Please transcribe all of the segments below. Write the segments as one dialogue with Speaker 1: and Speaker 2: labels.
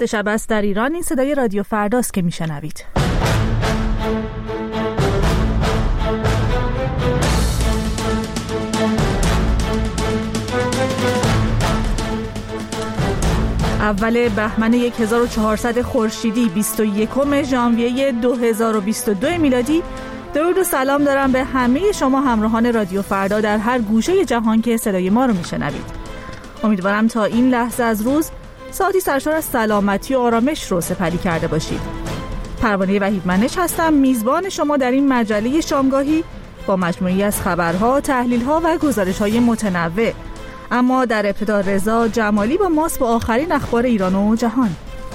Speaker 1: 7 شب است در ایران. این صدای رادیو فرداست که میشنوید. اول بهمن 1400 خورشیدی 21 ژانویه 2022 میلادی. درود و سلام دارم به همه شما همراهان رادیو فردا در هر گوشه جهان که صدای ما رو میشنوید. امیدوارم تا این لحظه از روز ساعتی سرشار از سلامتی و آرامش رو سپری کرده باشید. پروانه وحیدمنش هستم، میزبان شما در این مجله شامگاهی با مجموعی از خبرها، تحلیلها و گزارش‌های متنوع. اما در ابتدا رضا جمالی با ماست با آخرین اخبار ایران و جهان.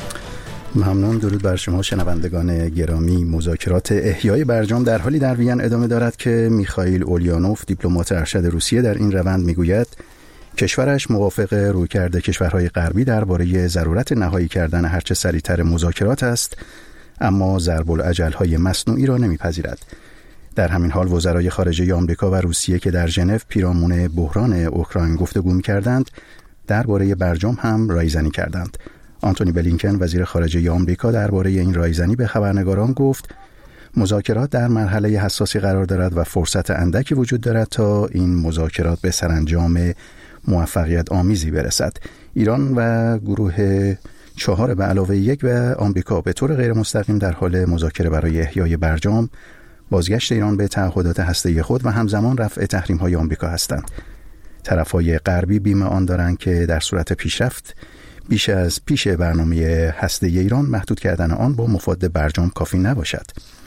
Speaker 2: ممنون. درود بر شما شنوندگان گرامی. مذاکرات احیای برجام در حالی در وین ادامه دارد که میخائیل اوليانوف دیپلمات ارشد روسیه در این روند میگوید کشورش موافق رویکرد کشورهای غربی درباره ضرورت نهایی کردن هرچه سریعتر مذاکرات است، اما ضرب الاجل‌های مصنوعی را نمیپذیرد. در همین حال وزرای خارجه آمریکا و روسیه که در ژنو پیرامون بحران اوکراین گفتگو می‌کردند، درباره برجام هم رایزنی کردند. آنتونی بلینکن وزیر خارجه آمریکا درباره این رایزنی به خبرنگاران گفت مذاکرات در مرحله حساسی قرار دارد و فرصت اندکی وجود دارد تا این مذاکرات به سرانجام موفقیت آمیزی برسد. ایران و گروه 4 به علاوه 1 و آمریکا به طور غیر مستقیم در حال مذاکره برای احیای برجام، بازگشت ایران به تعهدات هسته‌ای خود و همزمان رفع تحریم‌های آمریکا هستند. طرف‌های غربی بیم آن دارند که در صورت پیشرفت بیش از پیش برنامه هسته‌ای ایران محدود کردن آن با مفاد برجام کافی نباشد.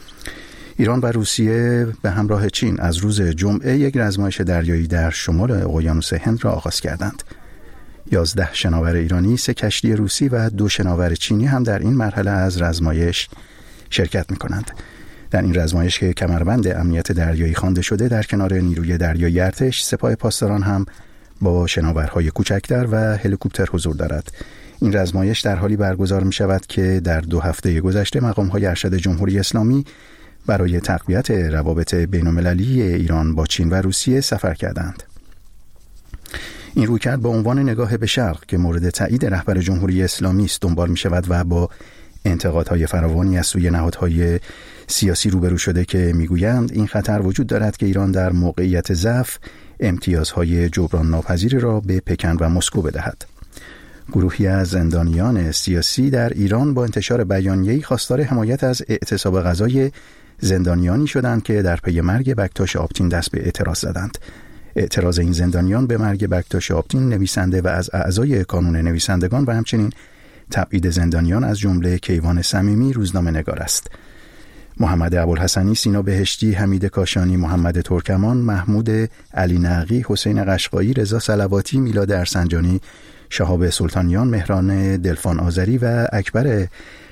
Speaker 2: ایران و روسیه به همراه چین از روز جمعه یک رزمایش دریایی در شمال اقیانوس هند را آغاز کردند. 11 شناور ایرانی، 3 کشتی روسی و 2 شناور چینی هم در این مرحله از رزمایش شرکت می‌کنند. در این رزمایش که کمربند امنیت دریایی خوانده شده، در کنار نیروی دریایی ارتش، سپاه پاسداران هم با شناورهای کوچکتر و هلیکوپتر حضور دارد. این رزمایش در حالی برگزار می شود که در 2 هفته گذشته مقام‌های ارشد جمهوری اسلامی برای تقویت روابط بین‌المللی ایران با چین و روسیه سفر کردند. این رویکرد با عنوان نگاه به شرق که مورد تایید رهبر جمهوری اسلامی است دنبال می شود و با انتقادهای فراوانی از سوی نهادهای سیاسی روبرو شده که میگویند این خطر وجود دارد که ایران در موقعیت ضعف امتیازهای جبران ناپذیری را به پکن و مسکو بدهد. گروهی از زندانیان سیاسی در ایران با انتشار بیانیه‌ای خواستار حمایت از اعتصاب غذای زندانیانی شدند که در پی مرگ بکتاش آبتین دست به اعتراض زدند. اعتراض این زندانیان به مرگ بکتاش آبتین، نویسنده و از اعضای کانون نویسندگان و همچنین تبعید زندانیان از جمله کیوان صمیمی روزنامه‌نگار است. محمد ابوالحسنی، سینا بهشتی، حمید کاشانی، محمد ترکمان، محمود علی نقی، حسین قشقایی، رضا صلواتی، میلاد ارسنجانی، شهاب سلطانیان، مهران دلفان آذری و اکبر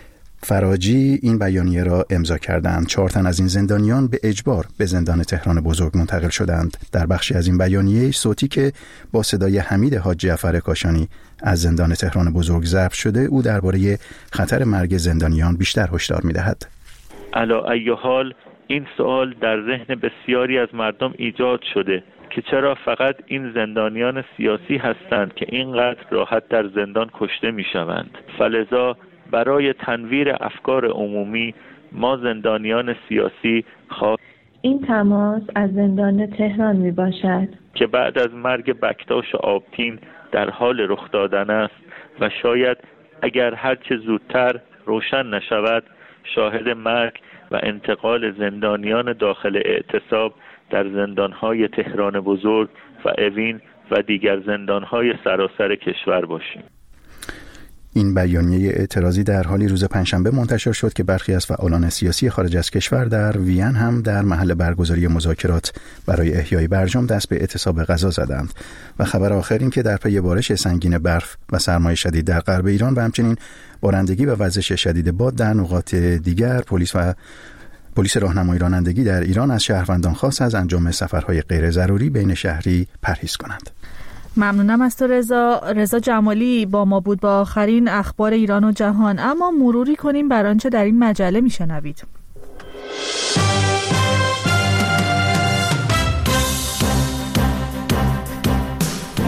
Speaker 2: فراجی این بیانیه را امضا کردند. 4 تن از این زندانیان به اجبار به زندان تهران بزرگ منتقل شدند. در بخشی از این بیانیه صوتی که با صدای حمید حاج جعفر کاشانی از زندان تهران بزرگ ضبط شده، او درباره خطر مرگ زندانیان بیشتر هشدار می‌دهد.
Speaker 3: علی ای حال این سوال در ذهن بسیاری از مردم ایجاد شده که چرا فقط این زندانیان سیاسی هستند که اینقدر راحت در زندان کشته می‌شوند. فلذا برای تنویر افکار عمومی ما زندانیان سیاسی
Speaker 4: این تماس از زندان تهران می باشد
Speaker 3: که بعد از مرگ بکتاش آبتین در حال رخ دادن است و شاید اگر هرچه زودتر روشن نشود شاهد مرگ و انتقال زندانیان داخل اعتصاب در زندانهای تهران بزرگ و اوین و دیگر زندانهای سراسر کشور باشیم.
Speaker 2: این بیانیه اعتراضی در حالی روز پنجشنبه منتشر شد که برخی از فعالان سیاسی خارج از کشور در وین هم در محل برگزاری مذاکرات برای احیای برجام دست به اعتصاب غذا زدند. و خبر آخر این که در پی بارش سنگین برف و سرمای شدید در غرب ایران و همچنین بارندگی و وزش شدید باد در نقاط دیگر، پلیس راهنمایی رانندگی در ایران از شهروندان خواست از انجام سفرهای غیر ضروری بین شهری پرهیز کنند.
Speaker 1: ممنونم از تو رضا جمالی با ما بود با آخرین اخبار ایران و جهان. اما مروری کنیم بر آنچه در این مجله میشنوید.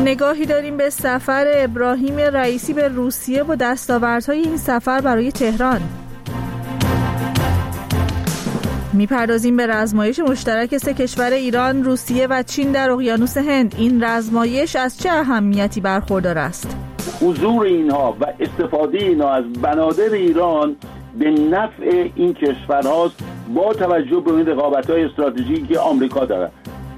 Speaker 1: نگاهی داریم به سفر ابراهیم رئیسی به روسیه و دستاوردهای این سفر برای تهران. میپردازیم به رزمایش مشترک سه کشور ایران، روسیه و چین در اقیانوس هند. این رزمایش از چه اهمیتی برخوردار است؟
Speaker 5: حضور اینها و استفاده اینها از بنادر ایران به نفع این کشورهاست با توجه به این رقابت‌های استراتژیکی که آمریکا دارد.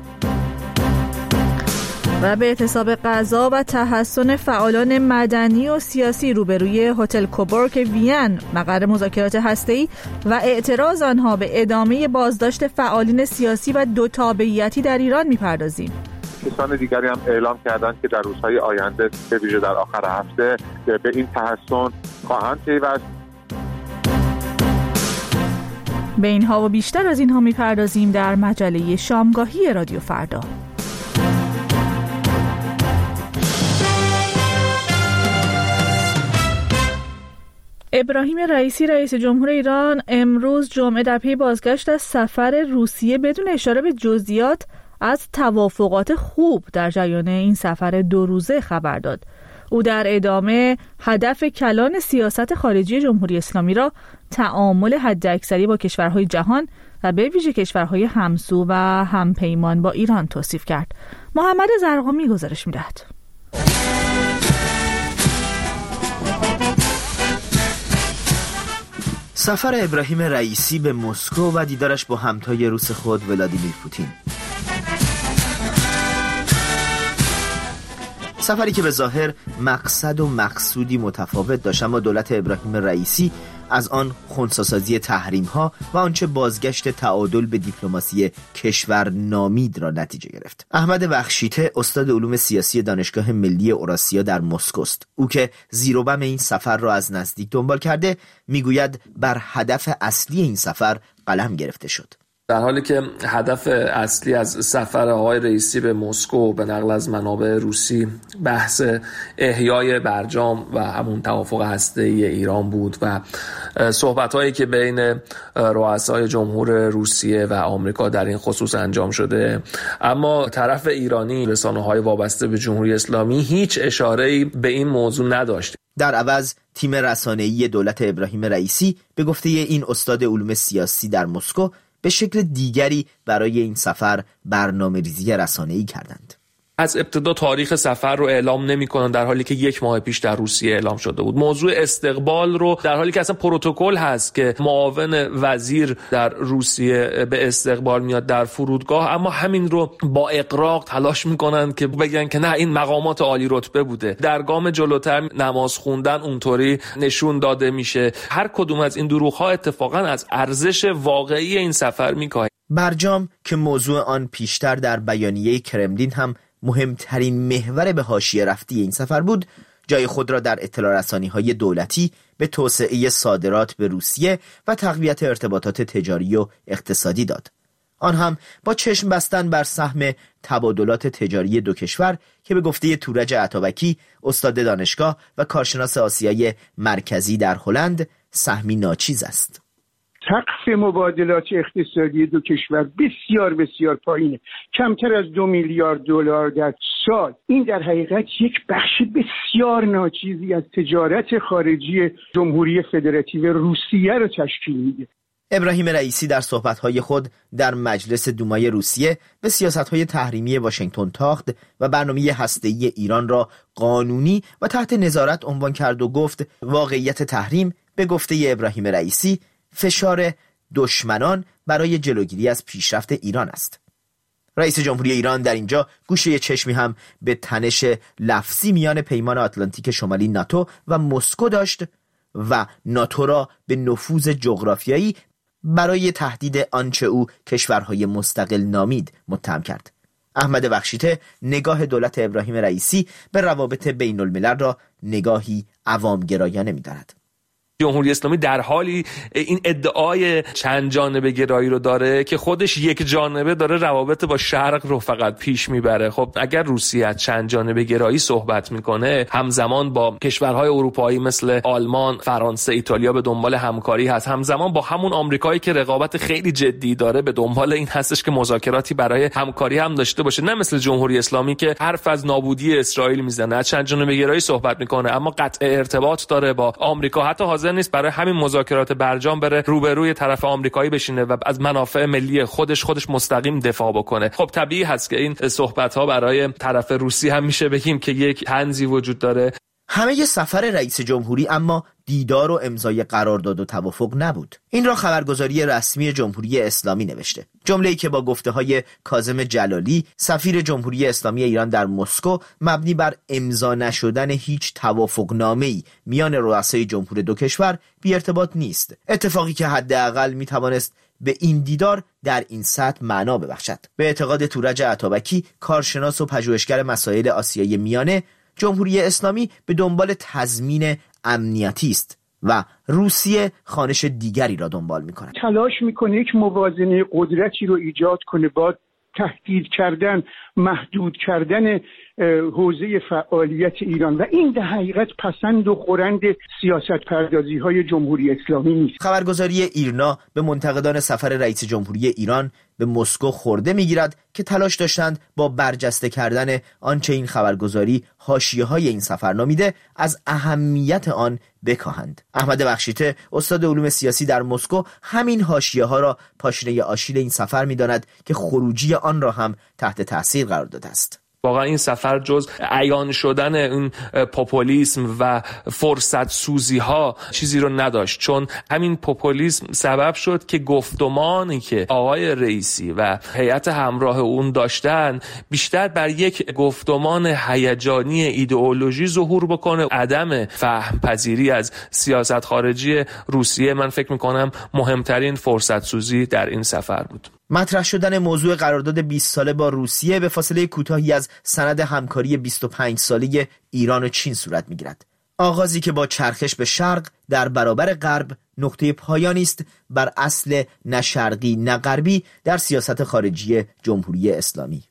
Speaker 1: و به اعتصاب غذا و تحسن فعالان مدنی و سیاسی روبروی هتل کوبورگ وین، مقر مذاکرات هسته‌ای، و اعتراض آنها به ادامه بازداشت فعالین سیاسی و دو تابعیتی در ایران می‌پردازیم.
Speaker 6: کسان دیگری هم اعلام کردند که در روزهای آینده به ویژه در آخر هفته به این تحسن خواهند پیوست.
Speaker 1: به اینها و بیشتر از اینها می‌پردازیم در مجله شامگاهی رادیو فردا. ابراهیم رئیسی رئیس جمهور ایران امروز جمعه در پی بازگشت از سفر روسیه بدون اشاره به جزئیات از توافقات خوب در جریان این سفر 2 روزه خبر داد. او در ادامه هدف کلان سیاست خارجی جمهوری اسلامی را تعامل حداکثری با کشورهای جهان و به ویژه کشورهای همسو و همپیمان با ایران توصیف کرد. محمد زرقامی گزارش می‌دهد.
Speaker 7: سفر ابراهیم رئیسی به مسکو و دیدارش با همتای روس خود ولادیمیر پوتین. سفری که به ظاهر مقصد و مقصودی متفاوت داشت، اما دولت ابراهیم رئیسی از آن خنثی‌سازی تحریم‌ها و آنچه بازگشت تعادل به دیپلماسی کشور نامید را نتیجه گرفت. احمد بخشیته استاد علوم سیاسی دانشگاه ملی اوراسیا در مسکو است. او که زیر و بم این سفر را از نزدیک دنبال کرده، میگوید بر هدف اصلی این سفر قلم گرفته شد.
Speaker 8: در حالی که هدف اصلی از سفر آقای رئیسی به مسکو به نقل از منابع روسی بحث احیای برجام و همون توافق هسته‌ای ایران بود و صحبت‌هایی که بین رؤسای جمهور روسیه و آمریکا در این خصوص انجام شده، اما طرف ایرانی رسانه‌های وابسته به جمهوری اسلامی هیچ اشاره‌ای به این موضوع نداشت.
Speaker 7: در عوض تیم رسانه‌ای دولت ابراهیم رئیسی به گفته این استاد علوم سیاسی در مسکو به شکل دیگری برای این سفر برنامه‌ریزی رسانه‌ای کردند.
Speaker 8: از ابتدا تاریخ سفر رو اعلام نمی‌کنن، در حالی که 1 ماه پیش در روسیه اعلام شده بود. موضوع استقبال رو در حالی که اصلا پروتکل هست که معاون وزیر در روسیه به استقبال میاد در فرودگاه، اما همین رو با اغراق تلاش میکنن که بگن که نه، این مقامات عالی رتبه بوده. در گام جلوتر نماز خوندن اونطوری نشون داده میشه. هر کدوم از این دروغ‌ها اتفاقا از ارزش واقعی این سفر میکاهه.
Speaker 7: برجام که موضوع آن پیشتر در بیانیه کرملین هم مهمترین محور به حاشیه رفتی این سفر بود، جای خود را در اطلاع رسانی‌های دولتی به توسعه صادرات به روسیه و تقویت ارتباطات تجاری و اقتصادی داد. آن هم با چشم بستن بر سهم تبادلات تجاری دو کشور که به گفته تورج عطابکی، استاد دانشگاه و کارشناس آسیای مرکزی در هلند، سهمی ناچیز است.
Speaker 9: سقف مبادلات اقتصادی دو کشور بسیار بسیار پایینه، کمتر از 2 میلیارد دلار در سال. این در حقیقت یک بخش بسیار ناچیزی از تجارت خارجی جمهوری فدراتیو روسیه رو تشکیل میده.
Speaker 7: ابراهیم رئیسی در صحبت‌های خود در مجلس دومای روسیه به سیاست‌های تحریمی واشنگتن تاخت و برنامه هسته‌ای ایران را قانونی و تحت نظارت عنوان کرد و گفت واقعیت تحریم به گفته ابراهیم رئیسی فشار دشمنان برای جلوگیری از پیشرفت ایران است. رئیس جمهوری ایران در اینجا گوشه چشمی هم به تنش لفظی میان پیمان آتلانتیک شمالی ناتو و مسکو داشت و ناتو را به نفوذ جغرافیایی برای تهدید آنچه او کشورهای مستقل نامید متهم کرد. احمد بخشیته نگاه دولت ابراهیم رئیسی به روابط بین الملل را نگاهی عوامگرایانه می‌داند.
Speaker 8: جمهوری اسلامی در حالی این ادعای چند جانبه گرایی رو داره که خودش یک جانبه داره روابط با شرق رو فقط پیش میبره. خب اگر روسیه از چند جانبه گرایی صحبت میکنه، همزمان با کشورهای اروپایی مثل آلمان، فرانسه، ایتالیا به دنبال همکاری هست، همزمان با همون آمریکایی که رقابت خیلی جدی داره به دنبال این هستش که مذاکراتی برای همکاری هم داشته باشه، نه مثل جمهوری اسلامی که حرف از نابودی اسرائیل میزنه، از چند جانبه گرایی صحبت میکنه اما قطع ارتباط داره با آمریکا، حتی حاضر نیست برای همین مذاکرات برجام بره روبروی طرف آمریکایی بشینه و از منافع ملی خودش مستقیم دفاع بکنه. خب طبیعی هست که این صحبت ها برای طرف روسی هم میشه بگیم که یک طنزی وجود داره.
Speaker 7: همه ی سفر رئیس جمهوری اما دیدار و امضای قرارداد و توافق نبود. این را خبرگزاری رسمی جمهوری اسلامی نوشته. جمله‌ای که با گفته‌های کاظم جلالی سفیر جمهوری اسلامی ایران در مسکو مبنی بر امضا نشدن هیچ توافقنامه‌ای میان رؤسای جمهور دو کشور بی ارتباط نیست. اتفاقی که حداقل میتوانست به این دیدار در این سطح معنا ببخشد. به اعتقاد تورج عطابکی، کارشناس و پژوهشگر مسائل آسیای میانه، جمهوری اسلامی به دنبال تضمین امنیتی است و روسیه خوانش دیگری را دنبال می‌کند.
Speaker 9: تلاش می‌کنه یک موازنه قدرتی رو ایجاد کنه با تهدید کردن، محدود کردن حوزه فعالیت ایران و این در حقیقت پسند و خورند سیاست پردازی های جمهوری اسلامی نیست.
Speaker 7: خبرگزاری ایرنا به منتقدان سفر رئیس جمهوری ایران به مسکو خورده میگیرد که تلاش داشتند با برجسته کردن آنچه این خبرگزاری حاشیه‌های این سفر نامیده از اهمیت آن بکاهند. احمد بخشیته، استاد علوم سیاسی در مسکو، همین حاشیه‌ها را پاشنه آشیل این سفر می‌داند که خروجی آن را هم تحت تاثیر قرار داده است.
Speaker 8: واقعا این سفر جز عیان شدن این پوپولیسم و فرصت سوزی ها چیزی رو نداشت، چون همین پوپولیسم سبب شد که گفتمانی که آقای رئیسی و هیئت همراه اون داشتن بیشتر بر یک گفتمان هیجانی ایدئولوژی ظهور بکنه. عدم فهم پذیری از سیاست خارجی روسیه من فکر میکنم مهمترین فرصت سوزی در این سفر بود.
Speaker 7: مطرح شدن موضوع قرارداد 20 ساله با روسیه به فاصله کوتاهی از سند همکاری 25 ساله ایران و چین صورت می‌گیرد. آغازی که با چرخش به شرق در برابر غرب نقطه پایانی است بر اصل نه شرقی نه غربی در سیاست خارجی جمهوری اسلامی.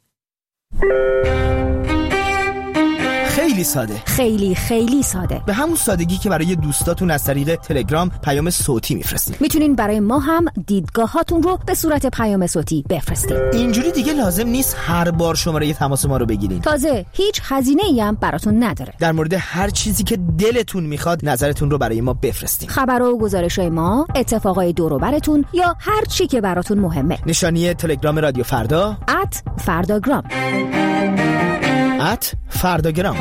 Speaker 10: خیلی ساده، خیلی ساده،
Speaker 7: به همون سادگی که برای دوستاتون از طریق تلگرام پیام صوتی میفرستید.
Speaker 10: میتونین برای ما هم دیدگاهاتون رو به صورت پیام صوتی بفرستید.
Speaker 7: اینجوری دیگه لازم نیست هر بار شماره تماس ما رو بگیرین.
Speaker 10: تازه هیچ هزینه‌ای هم براتون نداره.
Speaker 7: در مورد هر چیزی که دلتون میخواد نظرتون رو برای ما بفرستید.
Speaker 10: خبر و گزارش‌های ما، اتفاقای دور و براتون یا هر چی که براتون مهمه.
Speaker 7: نشانی تلگرام رادیو فردا
Speaker 10: @فرداگرام.
Speaker 7: فرداگرام.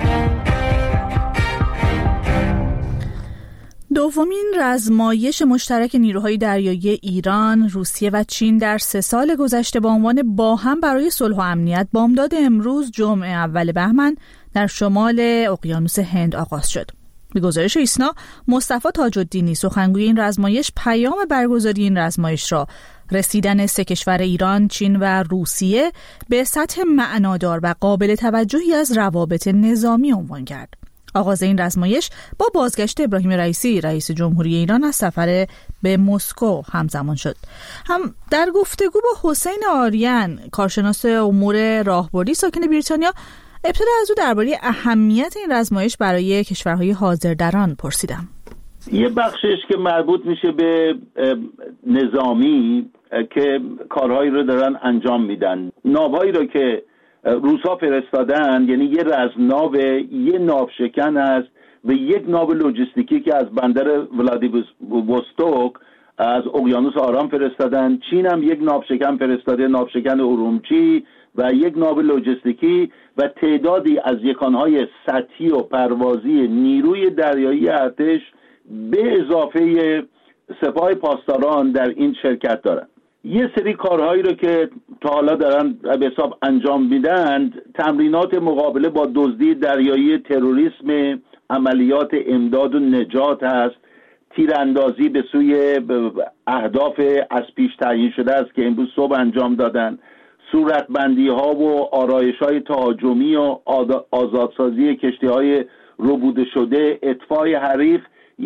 Speaker 1: دومین رزمایش مشترک نیروهای دریایی ایران، روسیه و چین در 3 سال گذشته با عنوان با هم برای صلح و امنیت بامداد امروز جمعه اول بهمن در شمال اقیانوس هند آغاز شد. به گزارش ایسنا، مصطفی تاج‌الدینی سخنگوی این رزمایش پیام برگزاری این رزمایش را رسیدن 3 کشور ایران، چین و روسیه به سطح معنادار و قابل توجهی از روابط نظامی عنوان کرد. آغاز این رزمایش با بازگشت ابراهیم رئیسی رئیس جمهوری ایران از سفر به مسکو همزمان شد. هم در گفتگو با حسین آریان، کارشناس امور راهبردی ساکن بریتانیا، ابتدا از او درباره اهمیت این رزمایش برای کشورهای حاضر در آن پرسیدم.
Speaker 5: یه بخشش که مربوط میشه به نظامی که کارهایی رو دارن انجام میدن. ناوهایی رو که روسا فرستادن، یعنی یه رزمناو، یه ناوشکن است و یک ناو لوجستیکی که از بندر ولادیوستوک از اقیانوس آرام فرستادن. چین هم یک ناوشکن فرستاده، ناوشکن ارومچی و یک ناو لوجستیکی و تعدادی از یکانهای سطحی و پروازی نیروی دریایی ارتش به اضافه سپاه پاسداران در این شرکت دارن. یه سری کارهایی رو که تا حالا دارن به حساب انجام میدن، تمرینات مقابله با دزدی دریایی، تروریسم، عملیات امداد و نجات هست، تیراندازی به سوی اهداف از پیش تعیین شده است که امروز صبح انجام دادن، صورتبندی ها و آرایش های تهاجمی و آزادسازی کشتی های ربوده شده، اطفای حریق. یک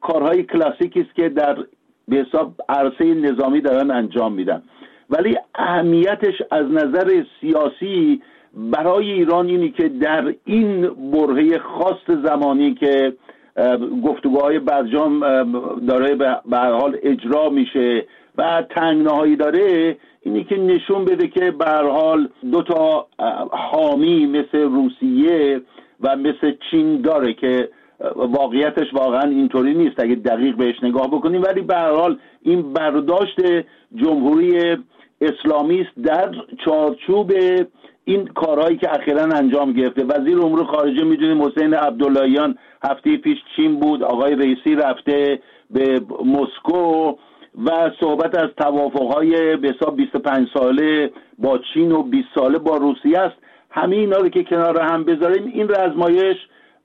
Speaker 5: کارهای کلاسیکی است که در به حساب عرصه نظامی دارن انجام میدن، ولی اهمیتش از نظر سیاسی برای ایران اینی که در این برهه خاص زمانی که گفتگوهای برجام داره به هر حال اجرا میشه و تنگناهایی داره، اینی که نشون بده که به هر حال دو تا حامی مثل روسیه و مثل چین داره که واقعیتش واقعا اینطوری نیست اگه دقیق بهش نگاه بکنیم، ولی به هر حال این برداشت جمهوری اسلامی است در چارچوب این کارهایی که اخیراً انجام گرفته. وزیر امور خارجه میدونیم حسین عبداللهیان هفته پیش چین بود، آقای رئیسی رفته به مسکو و صحبت از توافق‌های به حساب 25 ساله با چین و 20 ساله با روسیه است. همه اینا رو که کنار هم بذاریم، این رزمایش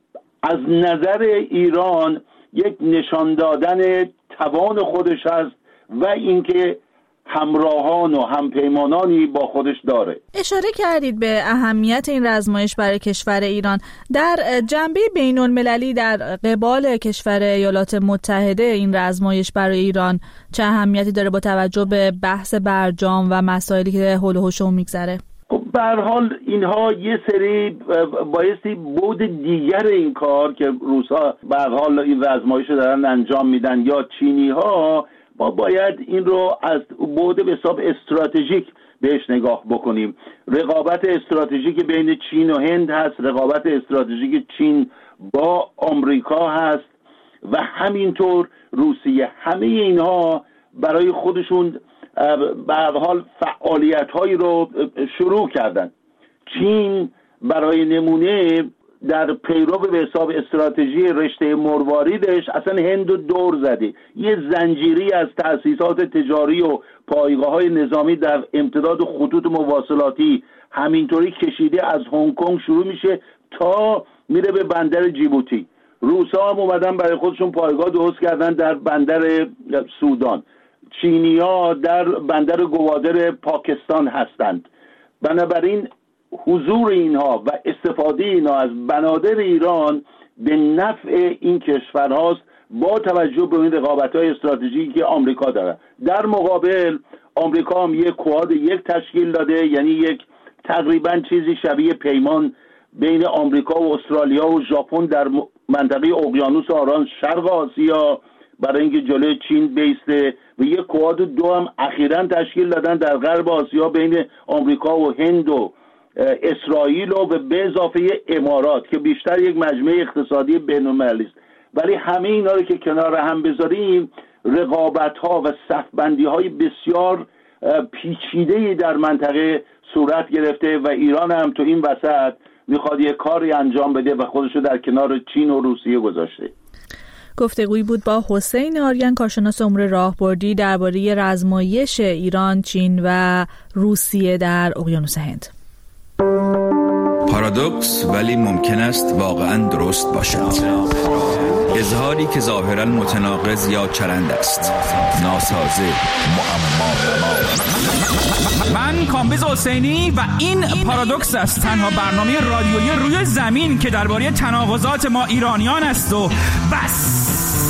Speaker 5: از نظر ایران یک نشان دادن توان خودش است و اینکه همراهان و همپیمانانی با خودش داره.
Speaker 1: اشاره کردید به اهمیت این رزمایش برای کشور ایران. در جنبه بین‌المللی در قبال کشور ایالات متحده این رزمایش برای ایران چه اهمیتی داره با توجه به بحث برجام و مسائلی که حول و حوش اون میگذره؟
Speaker 5: به هر حال اینها یه سری بایستی بود دیگر این کار که روس‌ها به هر حال این رزمایش دارن انجام میدن یا چینی‌ها، ما باید این رو از بعد به حساب استراتژیک بهش نگاه بکنیم. رقابت استراتژیک بین چین و هند هست، رقابت استراتژیک چین با آمریکا هست و همینطور روسیه. همه اینها برای خودشون به هر حال فعالیت‌هایی رو شروع کردن. چین برای نمونه در پیرو به حساب استراتژی رشته مرواریدش اصلا هند رو دور زده. یه زنجیری از تأسیسات تجاری و پایگاه‌های نظامی در امتداد خطوط مواصلاتی همینطوری کشیده از هنگ کنگ شروع میشه تا میره به بندر جیبوتی. روس‌ها هم اومدن برای خودشون پایگاه درست کردن در بندر سودان. چینی‌ها در بندر گوادر پاکستان هستند. بنابراین حضور اینها و استفاده اینها از بنادر ایران به نفع این کشورهاست با توجه به این رقابت‌های استراتژیکی که آمریکا داره. در مقابل آمریکا هم یک کواد یک تشکیل داده، یعنی یک تقریبا چیزی شبیه پیمان بین آمریکا و استرالیا و ژاپن در منطقه اقیانوس آرام شرق آسیا برای اینکه جلوی چین بیسته، و یک کواد دو هم اخیراً تشکیل دادن در غرب آسیا بین آمریکا و هند و اسرائیل و به اضافه امارات که بیشتر یک مجمع اقتصادی بین‌المللی است. ولی همه اینا رو که کنار هم بذاریم، رقابت‌ها و صف‌بندی‌های بسیار پیچیده‌ای در منطقه صورت گرفته و ایران هم تو این وسط میخواد یک کاری انجام بده و خودش رو در کنار چین و روسیه گذاشته.
Speaker 1: گفتگویی بود با حسین آریان، کارشناس امور راهبردی، درباره رزمایش ایران، چین و روسیه در اقیانوس هند.
Speaker 11: پارادوکس ولی ممکن است واقعا درست باشد. اظهاری که ظاهرا متناقض یا چرند است، ناسازه، معما.
Speaker 12: من کامبیز حسینی و این پارادوکس است، تنها برنامه رادیویی روی زمین که درباره تناقضات ما ایرانیان است و بس.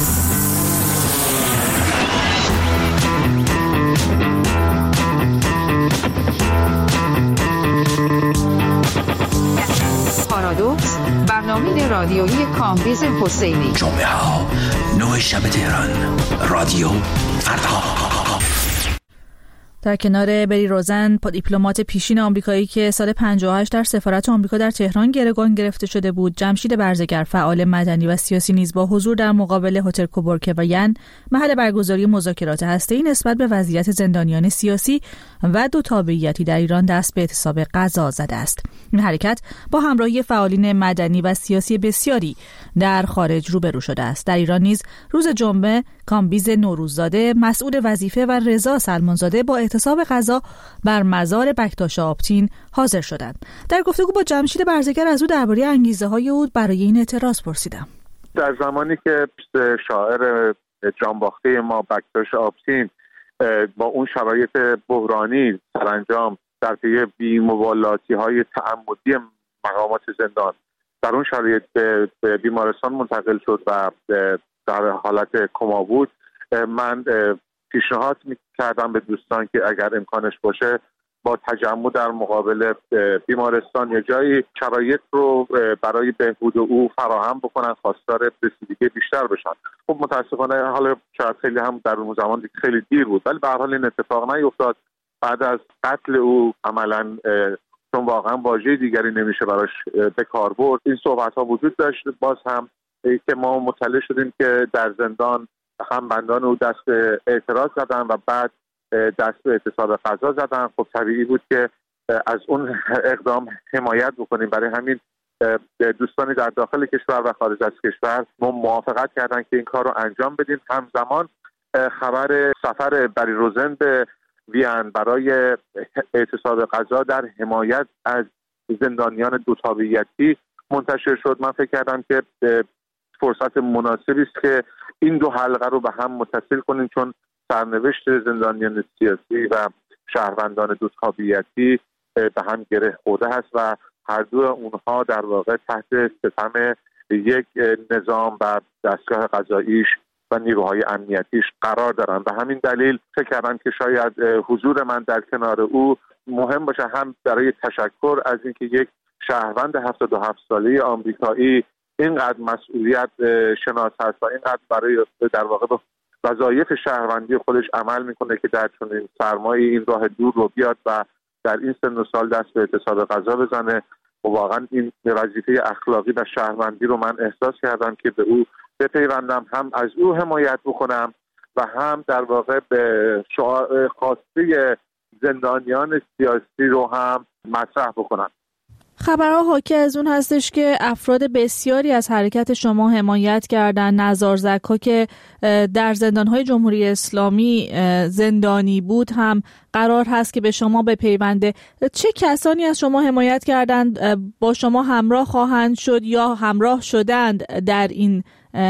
Speaker 13: پارادوکس، برنامه رادیویی کامبیز حسینی.
Speaker 11: جمعه ها 9 شب تهران، رادیو فردا.
Speaker 1: در کنار بری روزن، دیپلمات پیشین آمریکایی که سال 58 در سفارت آمریکا در تهران گروگان گرفته شده بود، جمشید برزگر، فعال مدنی و سیاسی نیز با حضور در مقابل هتل کوبورکوین، محل برگزاری مذاکرات هسته‌ای نسبت به وضعیت زندانیان سیاسی و دو تابعیتی در ایران دست به اعتصاب غذا زده است. این حرکت با همراهی فعالین مدنی و سیاسی بسیاری در خارج روبرو شده است. در ایران نیز روز جمعه کامبیز نوروززاده، مسئول وظیفه و رضا سلمانزاده با اعتصاب غذا بر مزار بکتاش آبتین حاضر شدند. در گفتگو با جمشید برزگر از او درباره انگیزه‌های او برای این اعتراض پرسیدم.
Speaker 6: در زمانی که شاعر جانباخته ما بکتاش آبتین با اون شرایط بحرانی سرانجام در پی بی‌مبالاتی‌های تعمدی مقامات زندان در اون شرایط به بیمارستان منتقل شد و در حالت کما بود، من پیشنهاد می‌کردم به دوستان که اگر امکانش باشه با تجمع در مقابل بیمارستان یا جایی شرایط رو برای بهبود او فراهم بکنن، خواستار رسیدگی بیشتر بشن. خب متاسفانه حالا شاید خیلی هم در اون زمان خیلی دیر بود، ولی به هر حال این اتفاق نیفتاد. بعد از قتل او عملاً چون واقعا واژه دیگری نمیشه براش به کار برد، این صحبت‌ها وجود داشت. باز هم که ما مطلع شدیم که در زندان هم بندان او دست به اعتراض زدن و بعد دست به اعتصاب غذا زدن. خب طبیعی بود که از اون اقدام حمایت بکنیم. برای همین دوستانی در داخل کشور و خارج از کشور موافقت کردن که این کار رو انجام بدیم. همزمان خبر سفر بری روزن به وین برای اعتصاب غذا در حمایت از زندانیان دو تابعیتی منتشر شد. من فکر کردم که فرصت مناسبی است که این دو حلقه رو به هم متصل کنیم، چون سرنوشت زندانیان سیاسی و شهروندان دو تابعیتی به هم گره خورده است و هر دو اونها در واقع تحت ستم یک نظام و دستگاه قضاییش و نیروهای امنیتیش قرار دارن. به همین دلیل فکر کردم که شاید حضور من در کنار او مهم باشه، هم برای تشکر از اینکه یک شهروند 77 ساله آمریکایی اینقدر مسئولیت شناس هست و اینقدر برای در واقع به وظایف شهروندی خودش عمل میکنه که در چنین سرمایه این راه دور رو بیاد و در این سن و سال دست به اعتصاب غذا بزنه. و واقعا این وظیفه اخلاقی و شهروندی رو من احساس کردم که به او بپیوندم، هم از او حمایت بکنم و هم در واقع به خواسته زندانیان سیاسی رو هم مطرح بکنم.
Speaker 1: خبرها حاکی از اون هستش که افراد بسیاری از حرکت شما حمایت کردن. نزارزک‌ها که در زندان‌های جمهوری اسلامی زندانی بود هم قرار هست که به شما بپیونده. چه کسانی از شما حمایت کردند، با شما همراه خواهند شد یا همراه شدند در این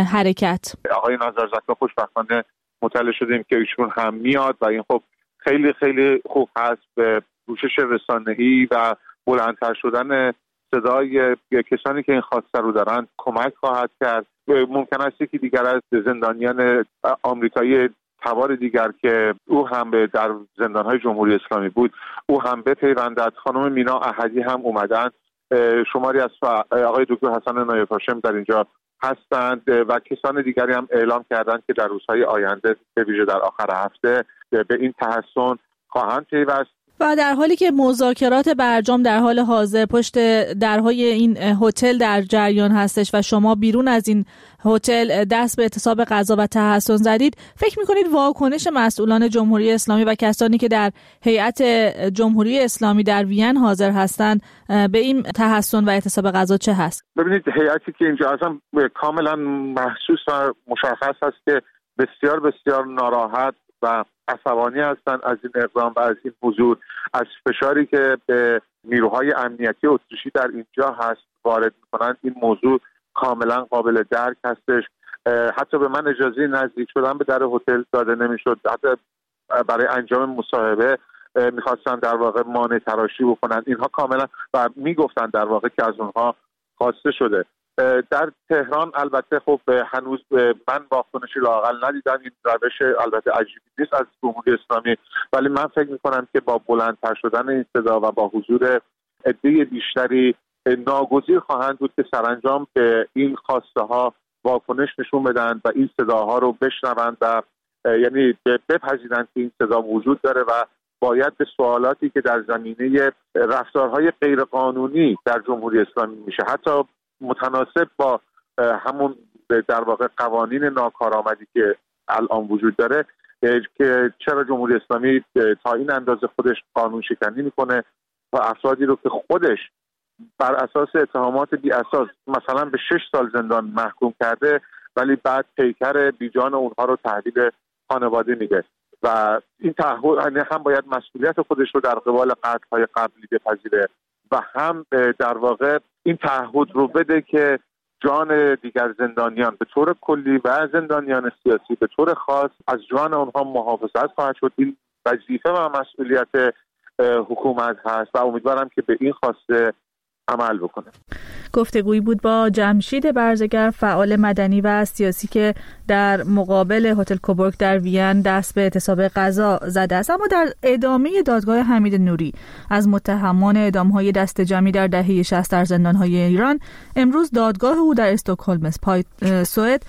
Speaker 1: حرکت؟
Speaker 6: آقای نزارزک‌ها خوشبختانه مطلع شدیم که ایشون هم میاد و این خب خیلی خیلی خوب هست. به پوشش رسانه‌ای و بلندتر شدن صدای کسانی که این خواسته رو دارن کمک خواهد کرد. ممکن است یکی دیگر از زندانیان آمریکایی تبار دیگر که او هم در زندانهای جمهوری اسلامی بود او هم بپیوندد. خانم مینا احدی هم اومدن، شماری از آقای دکتر حسن نایب هاشم در اینجا هستند و کسان دیگری هم اعلام کردند که در روزهای آینده به ویژه در آخر هفته به این تحسن خواهند پیوست.
Speaker 1: و در حالی که مذاکرات برجام در حال حاضر پشت درهای این هتل در جریان هستش و شما بیرون از این هتل دست به اعتصاب غذا و تحسن زدید، فکر می‌کنید واکنش مسئولان جمهوری اسلامی و کسانی که در هیئت جمهوری اسلامی در وین حاضر هستند به این تحسن و اعتصاب غذا چه هست؟
Speaker 6: ببینید، هیئتی که اینجا هستن کاملا محسوس و مشخص است که بسیار بسیار ناراحت و عصبانی هستند از این اقدام و از این حضور، از فشاری که به نیروهای امنیتی اتریشی در اینجا هست وارد می‌کنند. این موضوع کاملا قابل درک هستش. حتی به من اجازه نزدیک شدن به در هتل داده نمی‌شد. حتی برای انجام مصاحبه می‌خواستن در واقع مانع تراشی بکنن. اینها کاملا و میگفتن در واقع که از اونها خواسته شده. در تهران البته خب هنوز من واکنشی لااقل ندیدم. این روش البته عجیبی نیست از جمهوری اسلامی، ولی من فکر می‌کنم که با بلندتر شدن این صدا و با حضور عده بیشتری ناگزیر خواهند بود که سرانجام به این خواسته ها واکنش نشون بدن و این صداها رو بشنوند و یعنی بپذیرند که این صدا وجود داره و باید به سوالاتی که در زمینه رفتارهای غیرقانونی در جمهوری اسلامی میشه، حتی متناسب با همون در واقع قوانین ناکارآمدی که الان وجود داره، که چرا جمهوری اسلامی تا این اندازه خودش قانون شکنی میکنه و افرادی رو که خودش بر اساس اتهامات بی اساس مثلا به 6 سال زندان محکوم کرده ولی بعد پیکر بیجان اونها رو تحویل خانواده میده و این تعهد هم باید مسئولیت خودش رو در قبال قتل‌های قبلی بپذیره و هم در واقع این تعهد رو بده که جان دیگر زندانیان به طور کلی و زندانیان سیاسی به طور خاص از جان آنها محافظت خواهد شد. این وظیفه و مسئولیت حکومت هست و امیدوارم که به این خواسته عمل بکنه.
Speaker 1: گفتگویی بود با جمشید برزگر، فعال مدنی و سیاسی که در مقابل هتل کوبورگ در وین دست به اعتصاب غذا زده است. اما در ادامه دادگاه حمید نوری از متهمان اعدام‌های دست جمعی در دهه 60 در زندان‌های ایران، امروز دادگاه او در استکهلم سوئد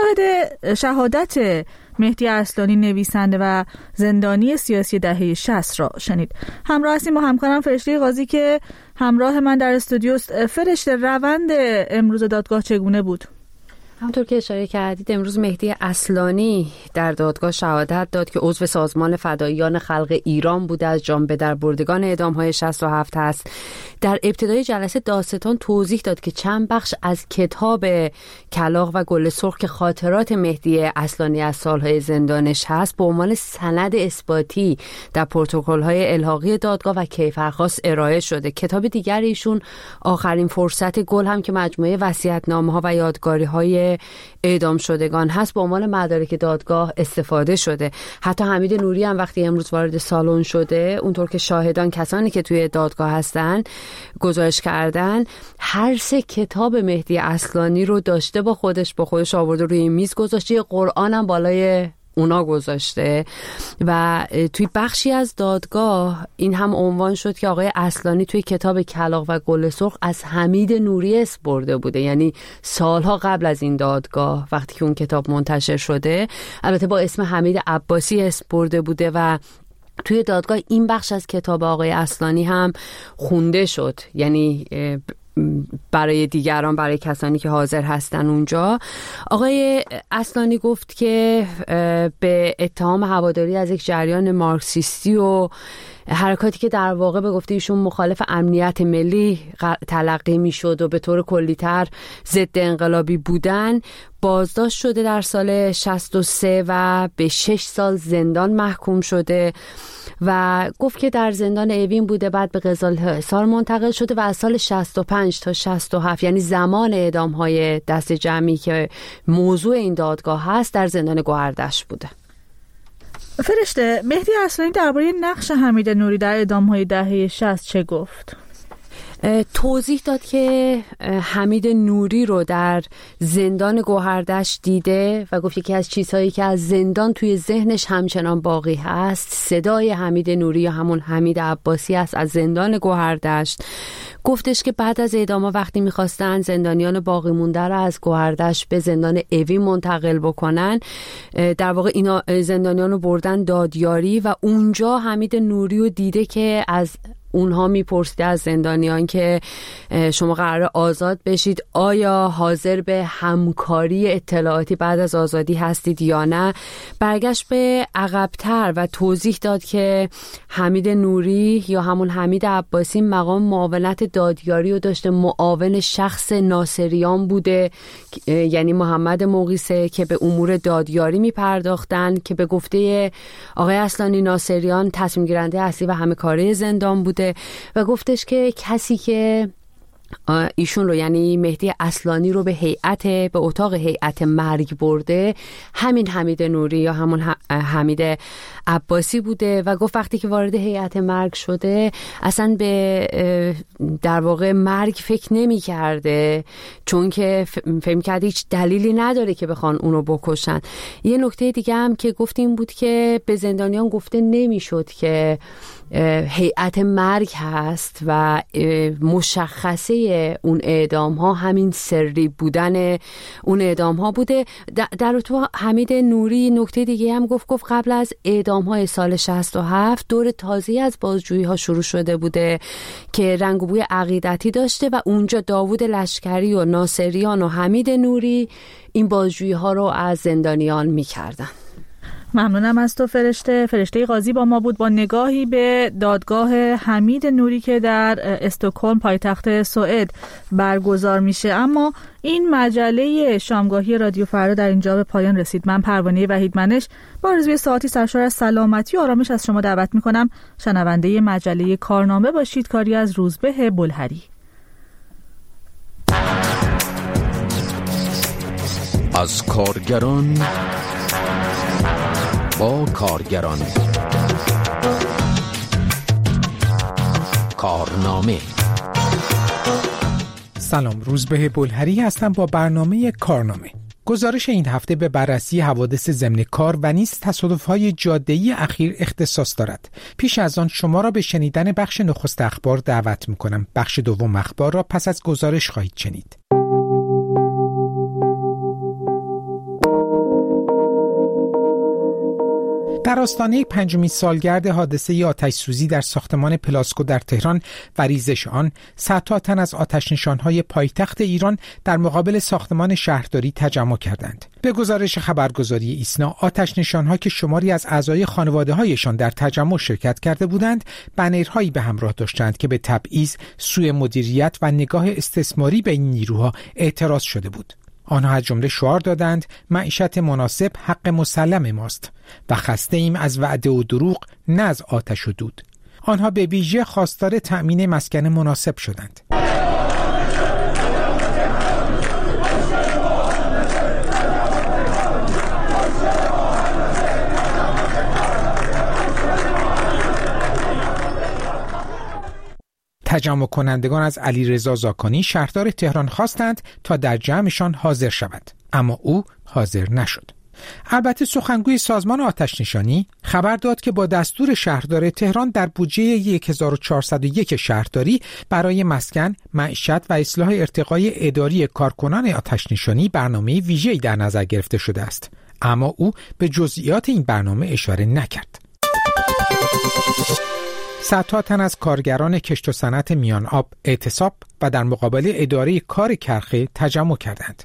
Speaker 1: شهادت مهدی اصلانی، نویسنده و زندانی سیاسی دهه 60 را شنید. همراه هستیم با همکارم فرشته قاضی که همراه من در استودیو. فرشته، روند امروز دادگاه چگونه بود؟
Speaker 14: همونطور که اشاره کردید امروز مهدی اصلانی در دادگاه شهادت داد که عضو سازمان فداییان خلق ایران بوده، از جان به در بردگان اعدام‌های 67 هست. در ابتدای جلسه دادستان توضیح داد که چند بخش از کتاب کلاغ و گل سرخ که خاطرات مهدی اصلانی از سالهای زندانش هست به عنوان سند اثباتی در پروتکل‌های الحاقی دادگاه و کیفرخواست ارائه شده. کتاب دیگر ایشون آخرین فرصت گل هم که مجموعه وصیت‌نامه‌ها و یادگاری‌های اعدام شدگان هست به عنوان مدارک دادگاه استفاده شده. حتی حمید نوری هم وقتی امروز وارد سالن شده، اونطور که شاهدان کسانی که توی دادگاه هستن گزارش کردن، هر سه کتاب مهدی اصلانی رو داشته با خودش آورده روی میز گذاشته، قرآن هم بالای اونا گذاشته و توی بخشی از دادگاه این هم عنوان شد که آقای اصلانی توی کتاب کلاغ و گل سرخ از حمید نوری اسم برده بوده، یعنی سالها قبل از این دادگاه وقتی که اون کتاب منتشر شده، البته با اسم حمید عباسی اسم برده بوده و توی دادگاه این بخش از کتاب آقای اصلانی هم خونده شد، یعنی برای دیگران، برای کسانی که حاضر هستن اونجا. آقای اصلانی گفت که به اتهام هواداری از یک جریان مارکسیستی و حرکاتی که در واقع به گفته ایشون مخالف امنیت ملی تلقی می شد و به طور کلی‌تر ضد انقلابی بودن، بازداشت شده در سال 63 و به 6 سال زندان محکوم شده و گفت که در زندان اوین بوده، بعد به قزلحصار منتقل شده و از سال 65 تا 67 یعنی زمان اعدام‌های دست جمعی که موضوع این دادگاه هست در زندان گوهردشت بوده.
Speaker 1: فرشته، مهدی اصلانی درباره نقش حمید نوری در اعدام‌های دهه 60 چه گفت؟
Speaker 14: توضیح داد که حمید نوری رو در زندان گوهردشت دیده و گفت که از چیزهایی که از زندان توی ذهنش همچنان باقی هست صدای حمید نوری یا همون حمید عباسی است از زندان گوهردشت. گفتش که بعد از اعدام وقتی میخواستن زندانیان باقی مونده رو از گوهردشت به زندان اوین منتقل بکنن، در واقع اینا زندانیان رو بردن دادیاری و اونجا حمید نوری رو دیده که از اونها میپرسیده از زندانیان که شما قراره آزاد بشید، آیا حاضر به همکاری اطلاعاتی بعد از آزادی هستید یا نه. برگشت به عقب‌تر و توضیح داد که حمید نوری یا همون حمید عباسی مقام معاونت دادیاری رو داشته، معاون شخص ناصریان بوده، یعنی محمد مقیسه، که به امور دادیاری میپرداختن که به گفته آقای اصلانی ناصریان تصمیم گیرنده اصلی و همه کاره زندان بوده و گفتش که کسی که ایشون رو یعنی مهدی اصلانی رو به اتاق هیئت مرگ برده همین حمید نوری یا همون حمید عباسی بوده و گفت وقتی که وارد هیئت مرگ شده اصلا به در واقع مرگ فکر نمی کرده، چون که فهم کرده هیچ دلیلی نداره که بخوان اونو بکشن. یه نکته دیگه هم که گفتیم بود که به زندانیان گفته نمی شد که هیئت مرگ هست و مشخصه اون اعدام ها همین سری بودن اون اعدام ها بوده. در تو حمید نوری نکته دیگه هم گفت قبل از اعدام های سال 67 دور تازه‌ای از بازجویی ها شروع شده بوده که رنگ و بوی عقیدتی داشته و اونجا داوود لشکری و ناصریان و حمید نوری این بازجویی ها رو از زندانیان می‌کردن.
Speaker 1: ممنونم از تو فرشته قاضی با ما بود با نگاهی به دادگاه حمید نوری که در استکهلم پایتخت سوئد برگزار میشه. اما این مجله شامگاهی رادیو فردا در اینجا به پایان رسید. من پروانه وحیدمنش با آرزوی ساعتی سرشار از سلامتی و آرامش از شما دعوت میکنم شنونده مجله کارنامه باشید. کاری از روزبه بلهری.
Speaker 15: از کارگران با کارگران. کارنامه
Speaker 16: سلام، روزبه بلهری هستم با برنامه کارنامه. گزارش این هفته به بررسی حوادث ضمن کار و نیز تصادف‌های جاده‌ای اخیر اختصاص دارد. پیش از آن شما را به شنیدن بخش نخست اخبار دعوت می‌کنم. بخش دوم اخبار را پس از گزارش خواهید شنید. در آستانه 5مین سالگرد حادثه آتش‌سوزی در ساختمان پلاسکو در تهران و ریزش آن، صدها تن از آتش‌نشان‌های پایتخت ایران در مقابل ساختمان شهرداری تجمع کردند. به گزارش خبرگزاری ایسنا، آتش‌نشان‌ها که شماری از اعضای خانواده‌هایشان در تجمع شرکت کرده بودند، بنرهایی به همراه داشتند که به تبعیض، سوء مدیریت و نگاه استثماری به این نیروها اعتراض شده بود. آنها از جمله شعار دادند معیشت مناسب حق مسلم ماست و خسته ایم از وعده و دروغ نه از آتش و دود. آنها به ویژه خواستار تأمین مسکن مناسب شدند. تجمع کنندگان از علیرضا زاکانی شهردار تهران خواستند تا در جمعشان حاضر شود، اما او حاضر نشد. البته سخنگوی سازمان آتش‌نشانی خبر داد که با دستور شهردار تهران در بودجه 1401 شهرداری برای مسکن، معیشت و اصلاح ارتقای اداری کارکنان آتش‌نشانی برنامه ویژه‌ای در نظر گرفته شده است، اما او به جزئیات این برنامه اشاره نکرد. صدها تن از کارگران کشت و صنعت میان آب اعتصاب و در مقابل اداره کار کرخه تجمع کردند.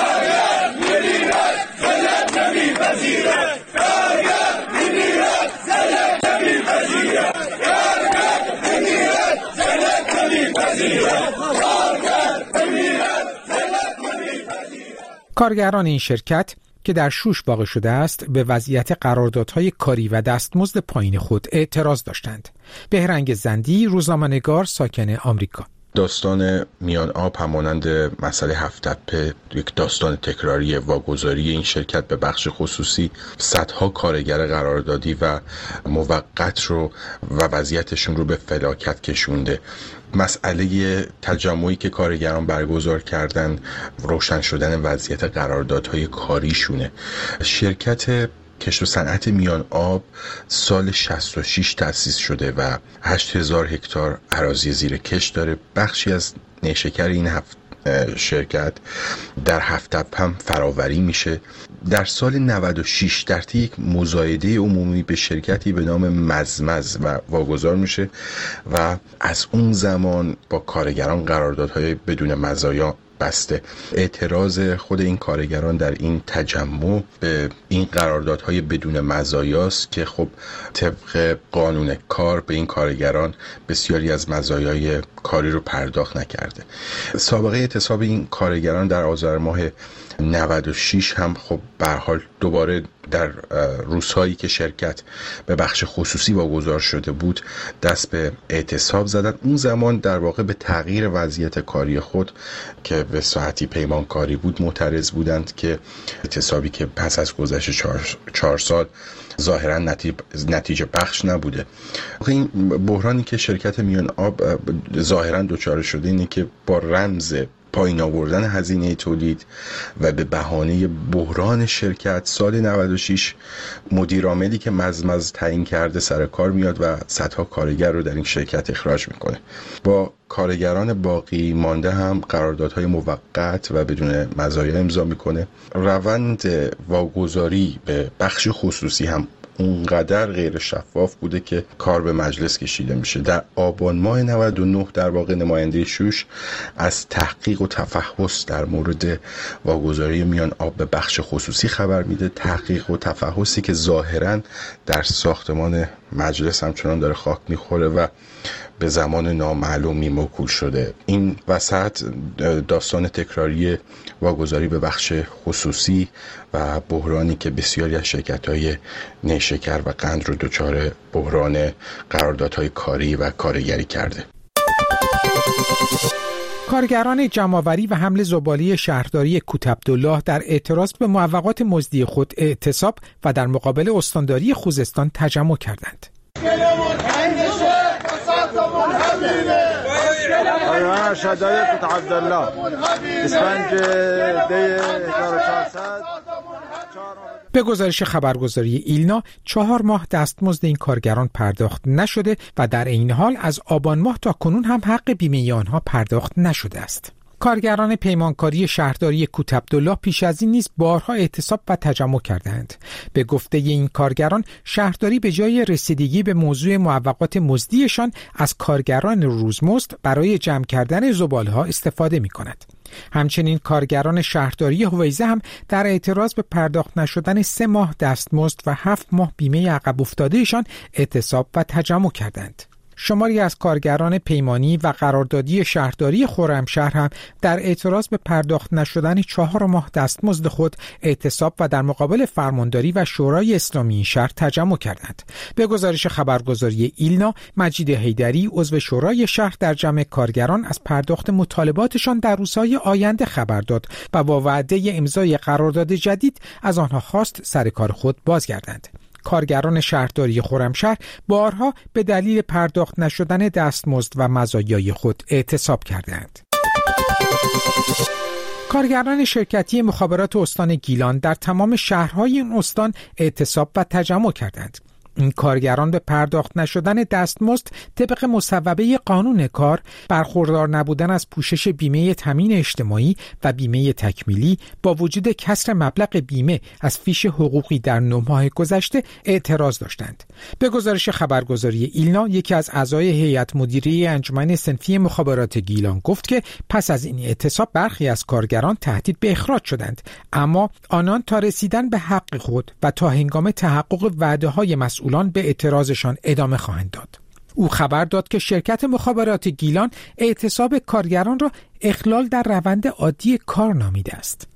Speaker 16: کارگران این شرکت که در شوش واقع شده است به وضعیت قراردادهای کاری و دستمزد پایین خود اعتراض داشتند. بهرنگ زندی، روزنامه‌نگار ساکن آمریکا:
Speaker 17: داستان میان آب همانند مسئله هفت تپه یک داستان تکراری واگذاری این شرکت به بخش خصوصی، صدها کارگر قراردادی و موقت رو و وضعیتشون رو به فلاکت کشونده. مسئله تجمعی که کارگران برگزار کردن روشن شدن وضعیت قراردادهای کاریشونه. شرکت کشت و صنعت میان آب سال 66 تأسیس شده و 8000 هکتار اراضی زیر کشت داره. بخشی از نیشکر این شرکت در هفت تپه هم فراوری میشه. در سال 96 در طی یک مزایده عمومی به شرکتی به نام مزمز و واگذار میشه و از اون زمان با کارگران قراردادهای بدون مزایا بسته. اعتراض خود این کارگران در این تجمع به این قراردادهای بدون مزایاست که خب طبق قانون کار به این کارگران بسیاری از مزایای کاری رو پرداخت نکرده. سابقه اعتصاب این کارگران در آذر ماه 96 هم خب به هر حال دوباره در روزهایی که شرکت به بخش خصوصی واگذار شده بود دست به اعتصاب زدن. اون زمان در واقع به تغییر وضعیت کاری خود که به ساعتی پیمانکاری بود معترض بودند که اعتصابی که پس از گذشت 4 سال ظاهرا نتیجه بخش نبوده. این بحرانی که شرکت میان آب ظاهرا دچار شده اینه که با رمز پایین آوردن هزینه تولید و به بهانه بحران شرکت سال 96 مدیر عاملی که مزمز تعیین کرده سر کار میاد و صدها کارگر رو در این شرکت اخراج میکنه. با کارگران باقی مانده هم قراردادهای موقت و بدون مزایا امضا میکنه. روند واگذاری به بخش خصوصی هم اونقدر غیر شفاف بوده که کار به مجلس کشیده میشه. در آبان ماه 99 در واقع نماینده شوش از تحقیق و تفحص در مورد واگذاری میان آب به بخش خصوصی خبر میده. تحقیق و تفحصی که ظاهرا در ساختمان مجلس همچنان داره خاک میخوره و به زمان نامعلومی موکول شده. این وسط داستان تکراری واگذاری به بخش خصوصی و بحرانی که بسیاری از شرکت‌های نیشکر و قند رو دچار بحران قراردادهای کاری و کارگری کرده.
Speaker 16: کارگران جمع‌آوری و حمل زباله شهرداری کوت عبدالله در اعتراض به موافقات مزدی خود اعتصاب و در مقابل استانداری خوزستان تجمع کردند.
Speaker 18: پایان شهادت عبدالله 25 دی 1400.
Speaker 16: به گزارش خبرگزاری ایلنا 4 ماه دستمزد این کارگران پرداخت نشده و در این حال از آبان ماه تا کنون هم حق بیمه آنها پرداخت نشده است. کارگران پیمانکاری شهرداری کوت عبدالله پیش از این نیز بارها اعتصاب و تجمع کردند. به گفته این کارگران، شهرداری به جای رسیدگی به موضوع معوقات مزدیشان از کارگران روزمزد برای جمع کردن زباله‌ها استفاده می‌کند. همچنین کارگران شهرداری هویزه هم در اعتراض به پرداخت نشدن 3 ماه دستمزد و 7 ماه بیمه عقب افتادهشان اعتصاب و تجمع کردند. شماری از کارگران پیمانی و قراردادی شهرداری خرمشهر هم در اعتراض به پرداخت نشدن 4 ماه دستمزد خود اعتصاب و در مقابل فرمانداری و شورای اسلامی این شهر تجمع کردند. به گزارش خبرگزاری ایلنا، مجید حیدری عضو شورای شهر در جمع کارگران از پرداخت مطالباتشان در روزهای آینده خبر داد و با وعده امضای قرارداد جدید از آنها خواست سر کار خود بازگردند. کارگران شهرداری خرمشهر بارها به دلیل پرداخت نشدن دستمزد و مزایای خود اعتصاب کردند. کارگران شرکتی مخابرات استان گیلان در تمام شهرهای این استان اعتصاب و تجمع کردند. این کارگران به پرداخت نشدن دستمزد طبق مصوبه قانون کار، برخوردار نبودن از پوشش بیمه تامین اجتماعی و بیمه تکمیلی با وجود کسر مبلغ بیمه از فیش حقوقی در 9 ماه گذشته اعتراض داشتند. به گزارش خبرگزاری ایلنا، یکی از اعضای هیئت مدیره انجمن صنفی مخابرات گیلان گفت که پس از این اعتصاب برخی از کارگران تهدید به اخراج شدند، اما آنان تا رسیدن به حق خود و تا هنگام تحقق وعده‌های مسئولان به اعتراضشان ادامه خواهند داد. او خبر داد که شرکت مخابرات گیلان اعتصاب کارگران را اخلال در روند عادی کار نامیده است.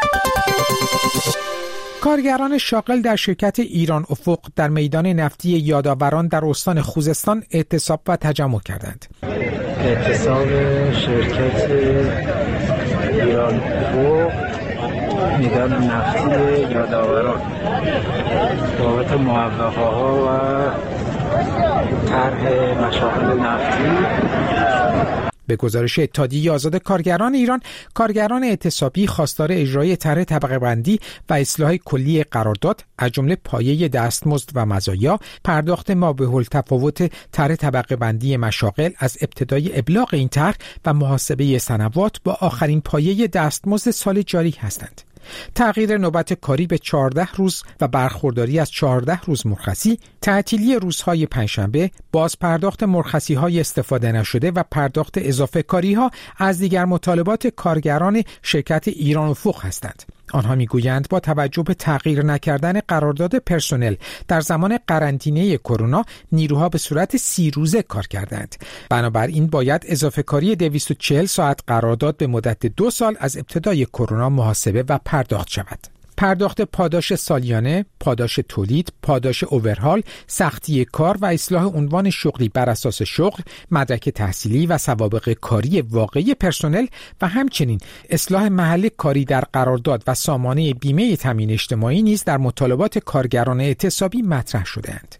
Speaker 16: کارگران شاغل در شرکت ایران افق در میدان نفتی یادآوران در استان خوزستان اعتصاب و تجمع کردند.
Speaker 19: اعتصاب شرکت ایران افق میدان نفتی یادآوران بابت موفقه‌ها و طرح مشاغل نفتی.
Speaker 16: به گزارش اتحادیه آزاد کارگران ایران، کارگران اعتصابی خواستار اجرای طرح طبقه بندی و اصلاح کلی قرارداد از جمله پایه دستمزد و مزایا، پرداخت مابه‌التفاوت طرح طبقه بندی مشاغل از ابتدای ابلاغ این طرح و محاسبه سنوات با آخرین پایه دستمزد سال جاری هستند. تغییر نوبت کاری به 14 روز و برخورداری از 14 روز مرخصی، تعطیلی روزهای پنجشنبه، باز پرداخت مرخصی‌های استفاده نشده و پرداخت اضافه کاری‌ها از دیگر مطالبات کارگران شرکت ایران افق هستند. آنها میگویند با توجه به تغییر نکردن قرارداد پرسنل در زمان قرنطینه کرونا، نیروها به صورت 30 روزه کار کردند. بنابراین باید اضافه کاری 240 ساعت قرارداد به مدت 2 سال از ابتدای کرونا محاسبه و پرداخت شود. پرداخت پاداش سالیانه، پاداش تولید، پاداش اوورهال، سختی کار و اصلاح عنوان شغلی بر اساس شغل، مدرک تحصیلی و سوابق کاری واقعی پرسنل و همچنین اصلاح محل کاری در قرارداد و سامانه بیمه تامین اجتماعی نیز در مطالبات کارگران اعتصابی مطرح شده‌اند.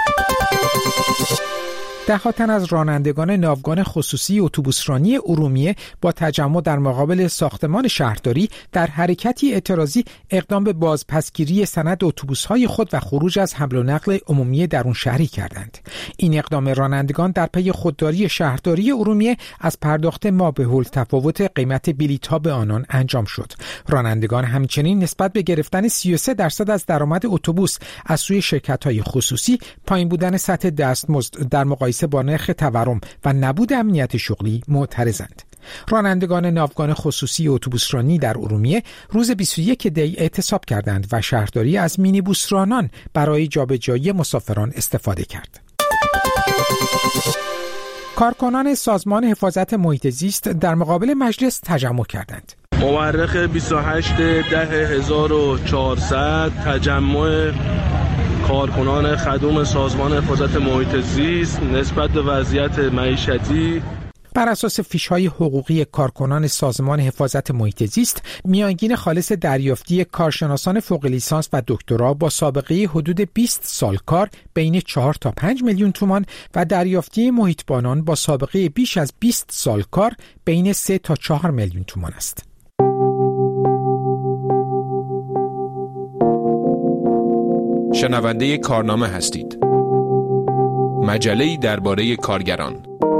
Speaker 16: ده‌ها تن از رانندگان ناوگان خصوصی اتوبوسرانی ارومیه با تجمع در مقابل ساختمان شهرداری در حرکتی اعتراضی اقدام به بازپسگیری سند اتوبوس‌های خود و خروج از حمل و نقل عمومی درون شهری کردند. این اقدام رانندگان در پی خودداری شهرداری ارومیه از پرداخت مابه‌التفاوت قیمت بلیط‌ها به آنان انجام شد. رانندگان همچنین نسبت به گرفتن 33% از درآمد اتوبوس از سوی شرکت‌های خصوصی، پایین بودن سطح دستمزد در مقایسه با نرخ تورم و نبود امنیت شغلی معترضند. رانندگان ناوگان خصوصی اتوبوسرانی در ارومیه روز 21 دی اعتصاب کردند و شهرداری از مینیبوس رانان برای جابجایی مسافران استفاده کرد. کارکنان سازمان حفاظت محیط زیست در مقابل مجلس تجمع کردند.
Speaker 20: مورخ 28/10/1400 تجمع کارکنان خدوم سازمان حفاظت محیط زیست نسبت به وضعیت معیشتی.
Speaker 16: بر اساس فیش‌های حقوقی کارکنان سازمان حفاظت محیط زیست، میانگین خالص دریافتی کارشناسان فوق لیسانس و دکترا با سابقه حدود 20 سال کار بین 4 تا 5 میلیون تومان و دریافتی محیطبانان با سابقه بیش از 20 سال کار بین 3 تا 4 میلیون تومان است.
Speaker 11: شنونده کارنامه هستید. مجله‌ای درباره کارگران.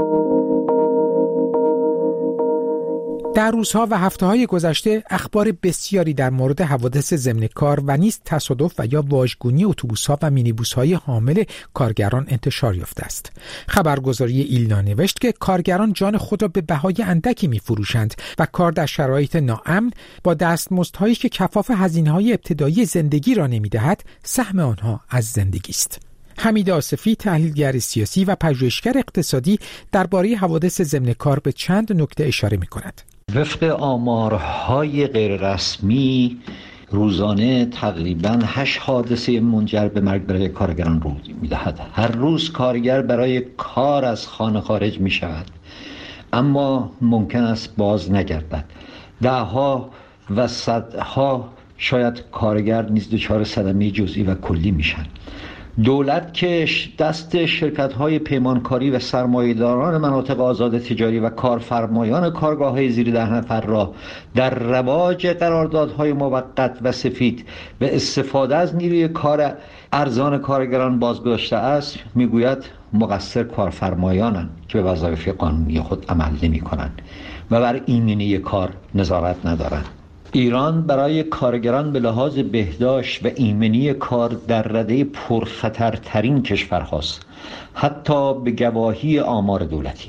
Speaker 16: در روزها و هفته‌های گذشته اخبار بسیاری در مورد حوادث ضمن کار و نیز تصادف و یا واژگونی اتوبوس‌ها و مینیبوس‌های حامل کارگران انتشار یافته است. خبرگزاری ایلنا نوشت که کارگران جان خود را به بهای اندکی می‌فروشند و کار در شرایط ناامن با دستمزدهایی که کفاف هزینه‌های ابتدایی زندگی را نمی‌دهد، سهم آنها از زندگی است. حمید آصفی، تحلیلگر سیاسی و پژوهشگر اقتصادی، درباره حوادث ضمن کار به چند نکته اشاره می‌کند.
Speaker 21: وفق آمارهای غیررسمی روزانه تقریباً 8 حادثه منجر به مرگ برای کارگران روی می‌دهد. هر روز کارگر برای کار از خانه خارج می‌شود، اما ممکن است باز نگردد. ده‌ها و صدها شاید کارگر نیز دچار صدمه جزئی و کلی میشن. دولت که دست شرکت‌های پیمانکاری و سرمایه‌داران مناطق آزاد تجاری و کارفرمایان کارگاه‌های زیر 10 نفر را در رواج قراردادهای موقت و سفید به استفاده از نیروی کار ارزان کارگران بازداشته است، میگوید مقصر کارفرمایانند که به وظایف قانونی خود عمل نمی‌کنند و بر ایمنی کار نظارت ندارند. ایران برای کارگران به لحاظ بهداشت و ایمنی کار در رده پرخطرترین کشورهاست، حتی به گواهی آمار دولتی.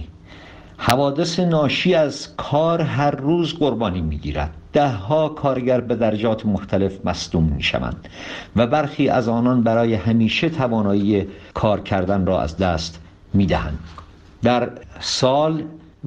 Speaker 21: حوادث ناشی از کار هر روز قربانی می‌گیرد. ده‌ها کارگر به درجات مختلف مصدوم می‌شوند و برخی از آنان برای همیشه توانایی کار کردن را از دست می‌دهند. در سال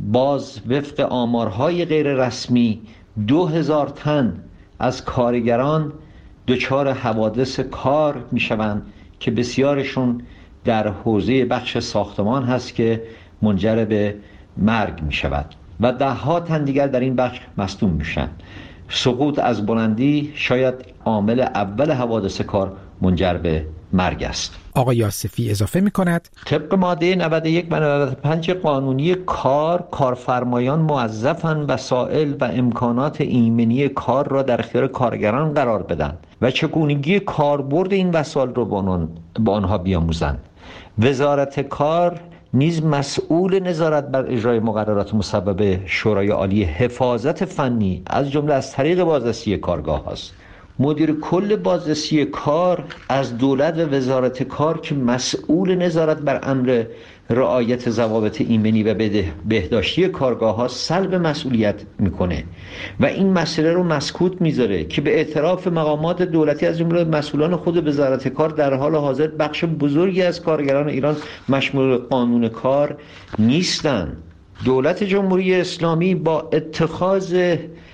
Speaker 21: باز وفق آمارهای غیر رسمی 2000 تن از کارگران دچار حوادث کار میشوند که بسیارشون در حوزه بخش ساختمان هست که منجر به مرگ میشود و 10 تن دیگر در این بخش مصدوم میشن. سقوط از بلندی شاید عامل اول حوادث کار منجر به مرگ است.
Speaker 16: آقای آصفی اضافه می‌کند
Speaker 21: طبق ماده 91 و 95 قانونی کار، کارفرمایان موظفند وسایل و امکانات ایمنی کار را در اختیار کارگران قرار بدن و چگونگی کاربرد این وسایل را با آنها بیاموزند. وزارت کار نیز مسئول نظارت بر اجرای مقررات مصوبه شورای عالی حفاظت فنی از جمله از طریق بازرسی کارگاه است. مدیر کل بازرسی کار از دولت و وزارت کار که مسئول نظارت بر امر رعایت ضوابط ایمنی و بهداشتی کارگاه ها سلب مسئولیت میکنه و این مسئله رو مسکوت میذاره که به اعتراف مقامات دولتی از جمله مسئولان خود وزارت کار در حال حاضر بخش بزرگی از کارگران ایران مشمول قانون کار نیستند. دولت جمهوری اسلامی با اتخاذ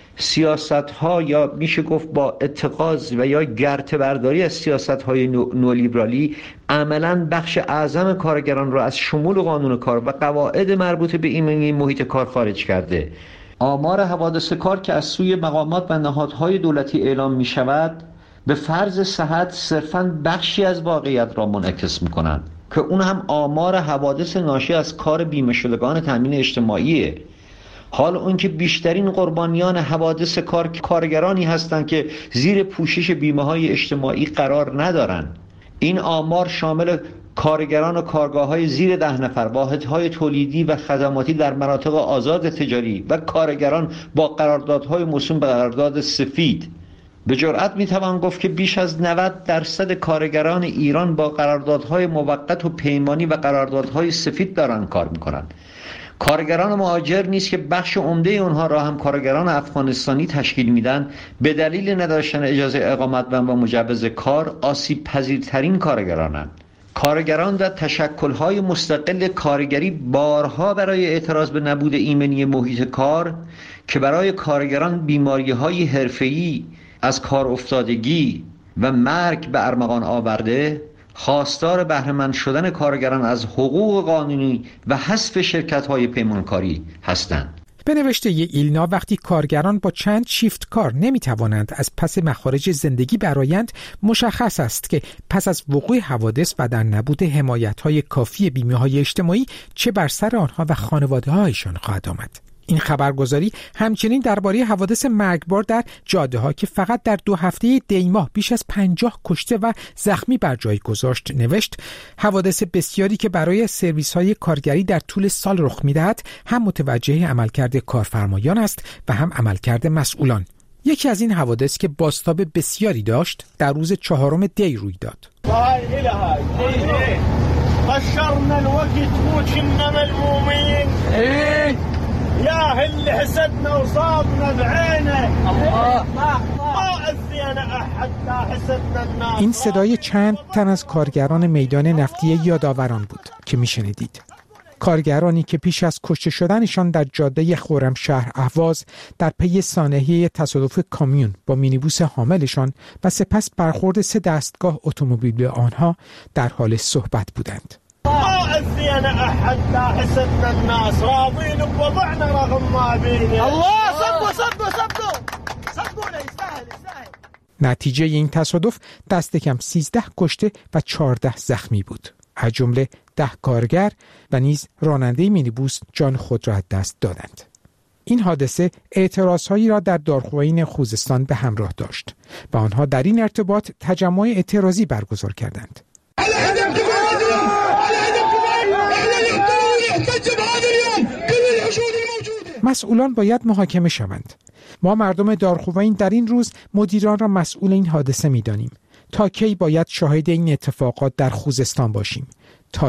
Speaker 21: سیاست‌ها یا میشه گفت با اتخاذ و یا گرته برداری از سیاست‌های نولیبرالی عملاً بخش اعظم کارگران را از شمول قانون کار و قواعد مربوط به ایمنی محیط کار خارج کرده. آمار حوادث کار که از سوی مقامات و نهادهای دولتی اعلام می‌شود به فرض صحت صرفاً بخشی از واقعیت را منعکس می‌کنند که اون هم آمار حوادث ناشی از کار بیمه شدگان تامین اجتماعیه. حال اون که بیشترین قربانیان حوادث کار کارگرانی هستند که زیر پوشش بیمه‌های اجتماعی قرار ندارند. این آمار شامل کارگران و کارگاه‌های زیر 10 نفر، واحدهای تولیدی و خدماتی در مناطق آزاد تجاری و کارگران با قراردادهای موسوم به قرارداد سفید. به جرئت میتوان گفت که بیش از 90% کارگران ایران با قراردادهای موقت و پیمانی و قراردادهای سفید دارن کار میکنند. کارگران مهاجر نیست که بخش عمده اونها را هم کارگران افغانستانی تشکیل میدن، به دلیل نداشتن اجازه اقامت و مجوز کار آسیب پذیرترین کارگرانند. کارگران و تشکل‌های مستقل کارگری بارها برای اعتراض به نبود ایمنی محیط کار که برای کارگران بیماری‌های حرفه‌ای از کار افتادگی و مرگ به ارمغان آورده، خواستار بهره‌مند شدن کارگران از حقوق قانونی و حذف شرکت‌های پیمانکاری هستند.
Speaker 16: به نوشته ایلنا، وقتی کارگران با چند شیفت کار نمیتوانند از پس مخارج زندگی برآیند، مشخص است که پس از وقوع حوادث و در نبود حمایت‌های کافی بیمه‌های اجتماعی چه بر سر آنها و خانواده‌هایشان خواهد آمد. این خبرگزاری همچنین درباره حوادث مرگبار در جاده‌ها که فقط در 2 هفته دی ماه بیش از 50 کشته و زخمی بر جای گذاشت نوشت: حوادث بسیاری که برای سرویس‌های کارگری در طول سال رخ می‌دهد هم متوجه عملکرد کارفرمایان است و هم عملکرد مسئولان. یکی از این حوادث که بازتاب بسیاری داشت در روز 4 دی روی داد.
Speaker 4: قشرنا الوقت وكنا ملمومين يا اللي حسدنا وصابنا بعينه ما اذينا احد حسدنا الناس.
Speaker 16: این صدای چند تن از کارگران میدان نفتی یادآوران بود که میشنیدید. کارگرانی که پیش از کشته شدنشان در جاده خرمشهر اهواز در پی سانحه تصادف کامیون با مینیبوس حاملشان و سپس برخورد 3 دستگاه اتومبیل آنها در حال صحبت بودند.
Speaker 4: أذينا أحد لا حسدنا الناس راضين بوضعنا رغم ما بينا. الله صدقونا يستاهل.
Speaker 16: نتیجه این تصادف دست کم 13 کشته و 14 زخمی بود، از جمله 10 کارگر و نیز راننده مینیبوس جان خود را از دست دادند. این حادثه اعتراضهایی را در دارخوین خوزستان به همراه داشت و آنها در این ارتباط تجمع اعتراضی برگزار کردند. مسئولان باید محاکمه شوند. ما مردم دارخوین در این روز مدیران را مسئول این حادثه می دانیم. تا کی باید شاهد این اتفاقات در خوزستان باشیم؟ تا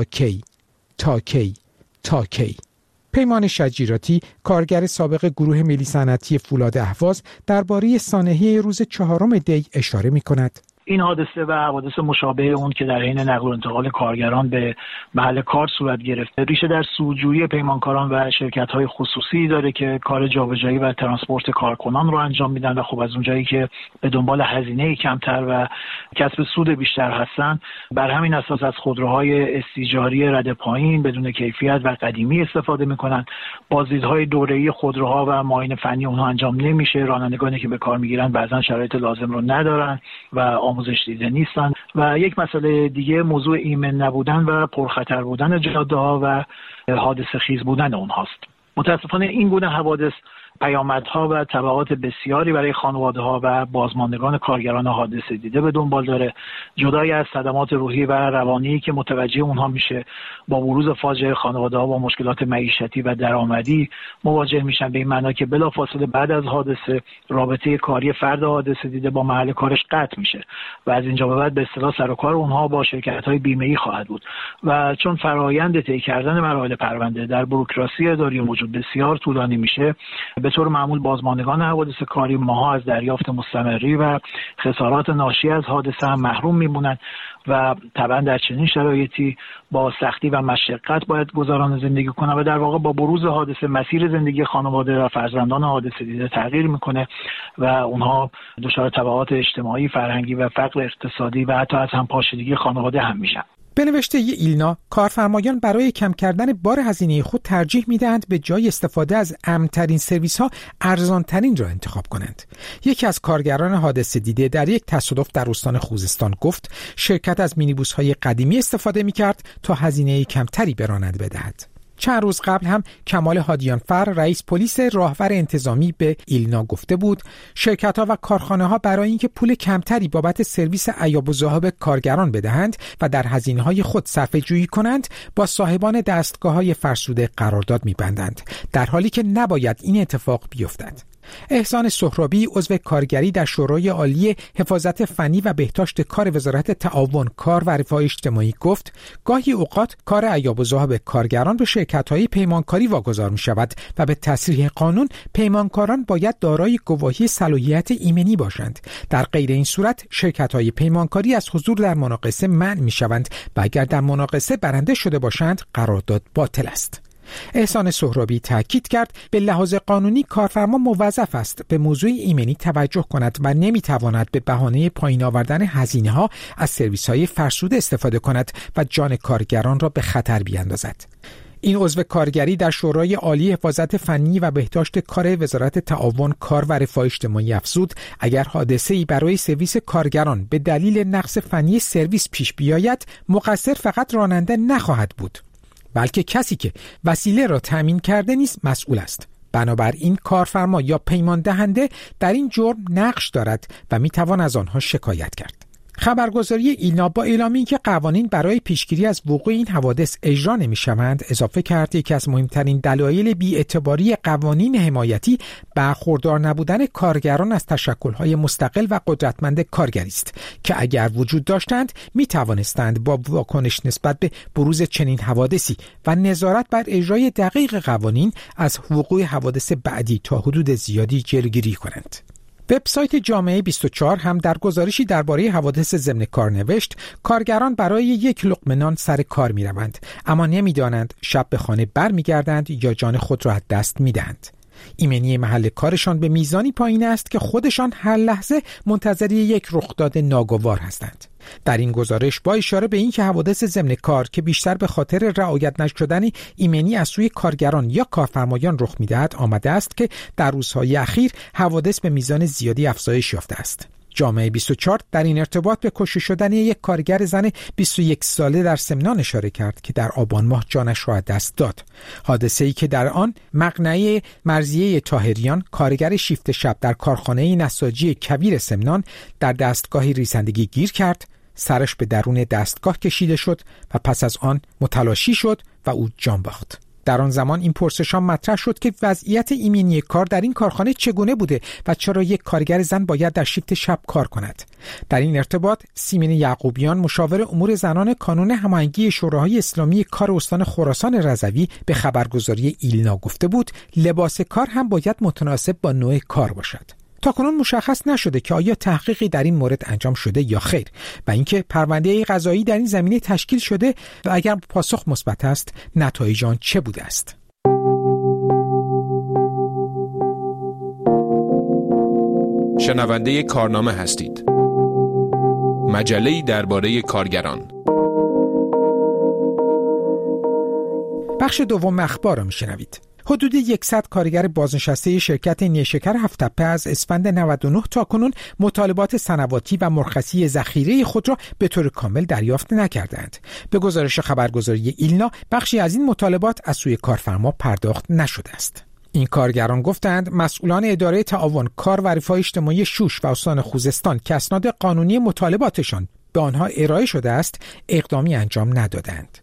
Speaker 16: کی؟ پیمان شجیراتی، کارگر سابق گروه ملی صنعتی فولاد اهواز، درباره سانحه روز 4 دی اشاره می کند.
Speaker 22: این حادثه و حوادث مشابه اون که در حین نقل و انتقال کارگران به محل کار صورت گرفته ریشه در سودجویی پیمانکاران و شرکت‌های خصوصی داره که کار جابجایی و ترانسپورت کارکنان رو انجام میدن و خب از اونجایی که به دنبال هزینه کمتر و کسب سود بیشتر هستن، بر همین اساس از خودروهای استیجاری رده پایین بدون کیفیت و قدیمی استفاده میکنن. بازدیدهای دوره‌ای خودروها و معاینه فنی اونها انجام نمیشه. رانندگانی که به کار میگیرن بعضا شرایط لازم رو ندارن و آموزش دیده نیستن. و یک مسئله دیگه موضوع ایمن نبودن و پرخطر بودن جاده‌ها و حادثه خیز بودن اونهاست. متاسفانه این گونه حوادث پیامدها و تبعات بسیاری برای خانواده‌ها و بازماندگان کارگران حادثه دیده به دنبال داره. جدای از صدمات روحی و روانی که متوجه اونها میشه، با بروز فاجعه خانواده‌ها با مشکلات معیشتی و درآمدی مواجه میشن، به این معنا که بلافاصله بعد از حادثه رابطه کاری فرد حادثه دیده با محل کارش قطع میشه و از اینجا به بعد به اصطلاح سر و کار اونها با شرکت‌های بیمه‌ای خواهد بود. و چون فرایند طی کردن مراحل پرونده در بوروکراسی اداری موجود بسیار طولانی میشه، به طور معمول بازماندگان حوادث کاری ماها از دریافت مستمری و خسارات ناشی از حادثه هم محروم میمونند و طبعا در چنین شرایطی با سختی و مشقت باید گذران زندگی کنن و در واقع با بروز حادثه مسیر زندگی خانواده و فرزندان حادثه دیده تغییر میکنه و اونها دچار تبعات اجتماعی، فرهنگی و فقر اقتصادی و حتی از همپاشیدگی خانواده هم میشن.
Speaker 16: به نوشته ایلنا، کارفرمایان برای کم کردن بار هزینه خود ترجیح میدهند به جای استفاده از امن‌ترین سرویس‌ها ارزان‌ترین را انتخاب کنند. یکی از کارگران حادثه دیده در یک تصادف در استان خوزستان گفت شرکت از مینیبوس‌های قدیمی استفاده می‌کرد تا هزینه کمتری به راننده بدهد. چند روز قبل هم کمال هادیانفر، رئیس پلیس راهور انتظامی، به ایلنا گفته بود شرکت‌ها و کارخانه‌ها برای اینکه پول کمتری بابت سرویس عیاب و ذهاب کارگران بدهند و در هزینه‌های خود صرفه‌جویی کنند، با صاحبان دستگاه‌های فرسوده قرارداد می‌بندند، در حالی که نباید این اتفاق بیفتد. احسان سهرابی، عضو کارگری در شورای عالی حفاظت فنی و بهداشت کار وزارت تعاون، کار و رفاه اجتماعی گفت گاهی اوقات کار عیاب و ذهاب کارگران به شرکت‌های پیمانکاری واگذار می‌شود و به تصریح قانون پیمانکاران باید دارای گواهی صلاحیت ایمنی باشند. در غیر این صورت شرکت‌های پیمانکاری از حضور در مناقصه منع می‌شوند و اگر در مناقصه برنده شده باشند قرارداد باطل است. احسان سهرابی تاکید کرد به لحاظ قانونی کارفرما موظف است به موضوع ایمنی توجه کند و نمیتواند به بهانه پایین آوردن هزینه‌ها از سرویس‌های فرسوده استفاده کند و جان کارگران را به خطر بیاندازد. این عضو کارگری در شورای عالی حفاظت فنی و بهداشت کار وزارت تعاون کار و رفاه اجتماعی افزود اگر حادثه‌ای برای سرویس کارگران به دلیل نقص فنی سرویس پیش بیاید مقصر فقط راننده نخواهد بود بلکه کسی که وسیله را تامین کرده نیز مسئول است. بنابراین کارفرما یا پیمان دهنده در این جرم نقش دارد و میتوان از آنها شکایت کرد. خبرگزاری ایلنا با اعلامی که قوانین برای پیشگیری از وقوع این حوادث اجرا نمی‌شوند اضافه کرد یکی از مهمترین دلایل بی‌اعتباری قوانین حمایتی برخوردار نبودن کارگران از تشکل‌های مستقل و قدرتمند کارگری است که اگر وجود داشتند می‌توانستند با واکنش نسبت به بروز چنین حوادثی و نظارت بر اجرای دقیق قوانین از وقوع حوادث بعدی تا حدود زیادی جلوگیری کنند. وبسایت جامعه 24 هم در گزارشی درباره حوادث ضمن کار نوشت کارگران برای یک لقمه نان سر کار می‌روند اما نمی‌دانند شب به خانه برمیگردند یا جان خود را از دست می‌دهند. ایمنی محل کارشان به میزانی پایین است که خودشان هر لحظه منتظر یک رخداد ناگوار هستند. در این گزارش با اشاره به اینکه حوادث ضمن کار که بیشتر به خاطر رعایت نشدن ایمنی از سوی کارگران یا کارفرمایان رخ می‌دهد آمده است که در روزهای اخیر حوادث به میزان زیادی افزایش یافته است. جامعه 24 در این ارتباط به کشته شدن یک کارگر زن 21 ساله در سمنان اشاره کرد که در آبان ماه جانش را از دست داد. حادثه‌ای که در آن مقنعه مرضیه طاهریان کارگر شیفت شب در کارخانه نساجی کویر سمنان در دستگاهی ریزندگی گیر کرد، سرش به درون دستگاه کشیده شد و پس از آن متلاشی شد و او جان باخت. در آن زمان این پرسشان مطرح شد که وضعیت ایمنی کار در این کارخانه چگونه بوده و چرا یک کارگر زن باید در شیفت شب کار کند. در این ارتباط سیمین یعقوبیان مشاور امور زنان کانون هماهنگی شوراهای اسلامی کار استان خراسان رضوی به خبرگزاری ایلنا گفته بود لباس کار هم باید متناسب با نوع کار باشد. تاکنون مشخص نشده که آیا تحقیقی در این مورد انجام شده یا خیر و اینکه پرونده قضایی در این زمینه تشکیل شده و اگر پاسخ مثبت است نتایج آن چه بوده است.
Speaker 15: شنونده کارنامه هستید. مجله‌ای درباره کارگران.
Speaker 16: بخش دوم اخبار را میشنوید. حدود 100 کارگر بازنشسته شرکت نیشکر هفت‌تپه از اسفند 99 تا کنون مطالبات سنواتی و مرخصی ذخیره خود را به طور کامل دریافت نکردند. به گزارش خبرگزاری ایلنا بخشی از این مطالبات از سوی کارفرما پرداخت نشده است. این کارگران گفتند مسئولان اداره تعاون کار و رفاه اجتماعی شوش و استان خوزستان که اسناد قانونی مطالباتشان به آنها ارائه شده است اقدامی انجام ندادند.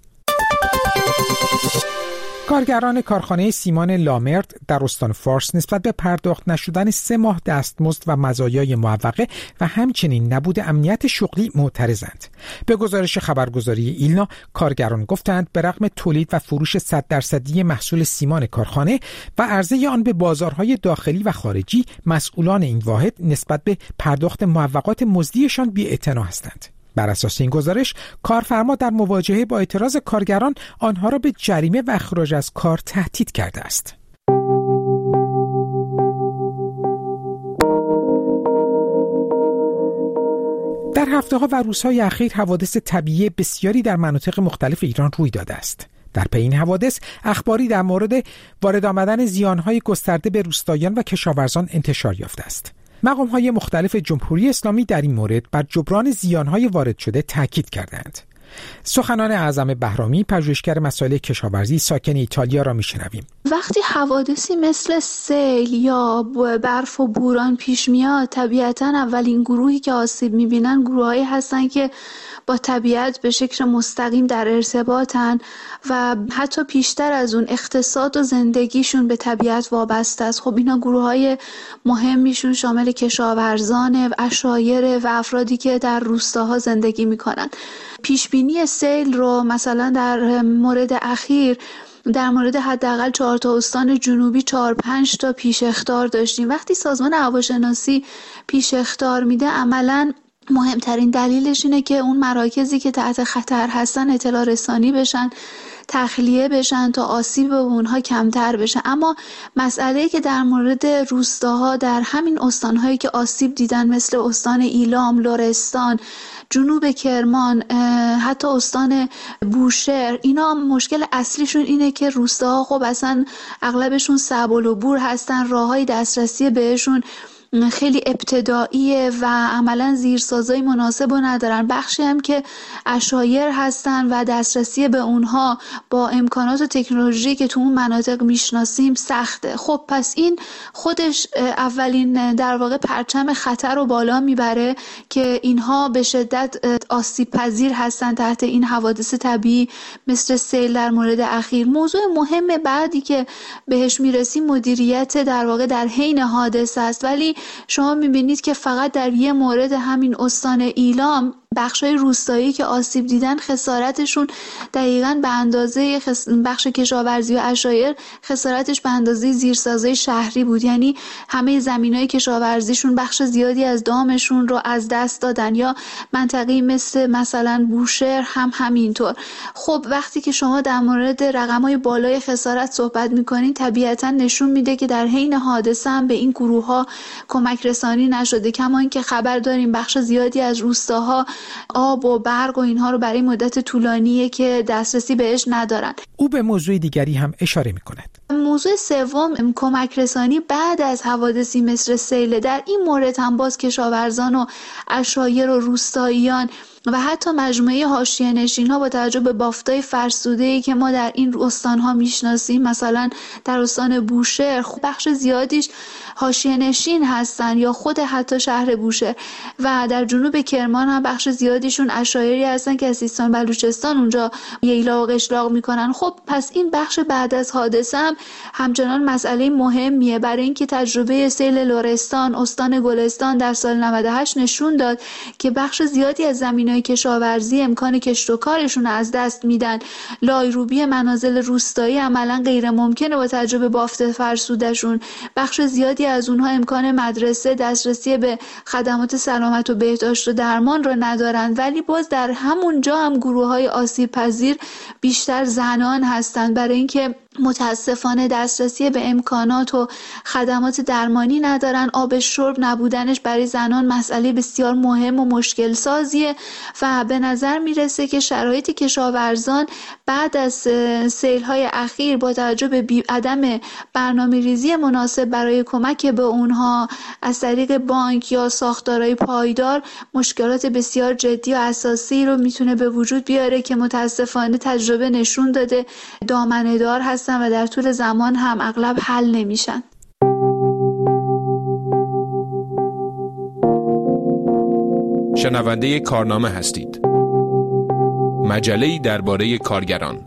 Speaker 16: کارگران کارخانه سیمان لامرد در استان فارس نسبت به پرداخت نشدن 3 ماه دستمزد و مزایای معوقه و همچنین نبود امنیت شغلی معترضند. به گزارش خبرگزاری ایلنا کارگران گفتند به رغم تولید و فروش 100% محصول سیمان کارخانه و عرضه آن به بازارهای داخلی و خارجی مسئولان این واحد نسبت به پرداخت معوقات مزدیشان بی‌اعتنا هستند. بر اساس این گزارش کارفرما در مواجهه با اعتراض کارگران آنها را به جریمه و اخراج از کار تهدید کرده است. در هفته‌ها و روزهای اخیر حوادث طبیعی بسیاری در مناطق مختلف ایران روی داده است. در پی این حوادث اخباری در مورد وارد آمدن زیانهای گسترده به روستاییان و کشاورزان انتشار یافته است. مقام‌های مختلف جمهوری اسلامی در این مورد بر جبران زیان‌های وارد شده تاکید کردند. سخنان اعظم بهرامی پژوهشگر مسائل کشاورزی ساکن ایتالیا را میشنویم.
Speaker 2: وقتی حوادثی مثل سیل یا برف و بوران پیش میاد طبیعتاً اولین گروهی که آسیب میبینن گروهایی هستن که با طبیعت به شکل مستقیم در ارتباطن و حتی بیشتر از اون اقتصاد و زندگیشون به طبیعت وابسته است. خب اینا گروه‌های مهمیشون شامل کشاورزان، عشایر و افرادی که در روستاها زندگی میکنن. پیشبینی سیل رو مثلا در مورد اخیر در مورد حداقل 4 تا استان جنوبی 4-5 تا پیش اخطار داشتیم. وقتی سازمان هواشناسی پیش اخطار میده عملاً مهمترین دلیلش اینه که اون مراکزی که تحت خطر هستن اطلاع رسانی بشن، تخلیه بشن تا آسیب به اونها کمتر بشه. اما مسئله‌ای که در مورد روستاها در همین استان‌هایی که آسیب دیدن مثل استان ایلام، لرستان، جنوب کرمان، حتی استان بوشهر، اینا مشکل اصلیشون اینه که روستاها خب اصلا اغلبشون سبل هستن، راههای دسترسی بهشون خیلی ابتداییه و عملا زیرسازای مناسب رو ندارن. بخشی هم که عشایر هستن و دسترسی به اونها با امکانات و تکنولوژی که تو اون مناطق میشناسیم سخته. خب پس این خودش اولین در واقع پرچم خطر رو بالا میبره که اینها به شدت آسیب پذیر هستن تحت این حوادث طبیعی مثل سیل در مورد اخیر. موضوع مهم بعدی که بهش میرسیم مدیریت در واقع در حین حادثه است، ولی شما میبینید که فقط در یه مورد همین استان ایلام بخشای روستایی که آسیب دیدن خسارتشون دقیقاً به اندازه بخش کشاورزی و عشایر خسارتش به اندازه زیرسازای شهری بود. یعنی همه زمینای کشاورزیشون بخش زیادی از دامشون رو از دست دادن، یا منطقه‌ای مثلا بوشهر هم همینطور. خب وقتی که شما در مورد رقم‌های بالای خسارت صحبت می‌کنین طبیعتاً نشون میده که در حین حادثه هم به این گروه‌ها کمک رسانی نشده. کما اینکه خبر داریم بخش زیادی از روستاها آب و برق و اینها رو برای مدت طولانیه که دسترسی بهش ندارن.
Speaker 16: او به موضوع دیگری هم اشاره می‌کند.
Speaker 2: موضوع سوم کمک رسانی بعد از حوادثی مثل سیل. در این مورد هم باز کشاورزان و عشایر و روستاییان و حتی مجموعه حاشیه‌نشین‌ها با توجه به بافتای فرسوده‌ای که ما در این استان‌ها میشناسیم، مثلا در استان بوشهر بخش زیادیش حاشیه‌نشین هستن یا خود حتی شهر بوشهر، و در جنوب کرمان هم بخش زیادیشون عشایری هستن که از سیستان بلوچستان اونجا ییلا و قشلاق میکنن. خب پس این بخش بعد از حادثه هم همچنان مسئله مهمیه، برای اینکه تجربه سیل لرستان، استان گلستان در سال 98 نشون داد که بخش زیادی از زمینای کشاورزی امکان کشت و کارشون از دست میدن. لایروبی منازل روستایی عملاً غیر ممکنه با توجه به بافت فرسودشون. بخش زیادی از اونها امکان مدرسه، دسترسی به خدمات سلامت و بهداشت و درمان رو ندارن، ولی باز در همونجا هم گروه‌های آسیب پذیر بیشتر زنان هستن، برای اینکه متاسفانه دسترسی به امکانات و خدمات درمانی ندارن. آب شرب نبودنش برای زنان مسئله بسیار مهم و مشکل سازیه و به نظر میرسه که شرایط کشاورزان بعد از سیل‌های اخیر با توجه به عدم برنامه‌ریزی مناسب برای کمک به اونها از طریق بانک یا ساختارهای پایدار مشکلات بسیار جدی و اساسی رو میتونه به وجود بیاره که متاسفانه تجربه نشون داده دامنه‌دار هست و در طول زمان هم اغلب حل نمیشن.
Speaker 15: شنونده کارنامه هستید. مجله‌ای درباره کارگران.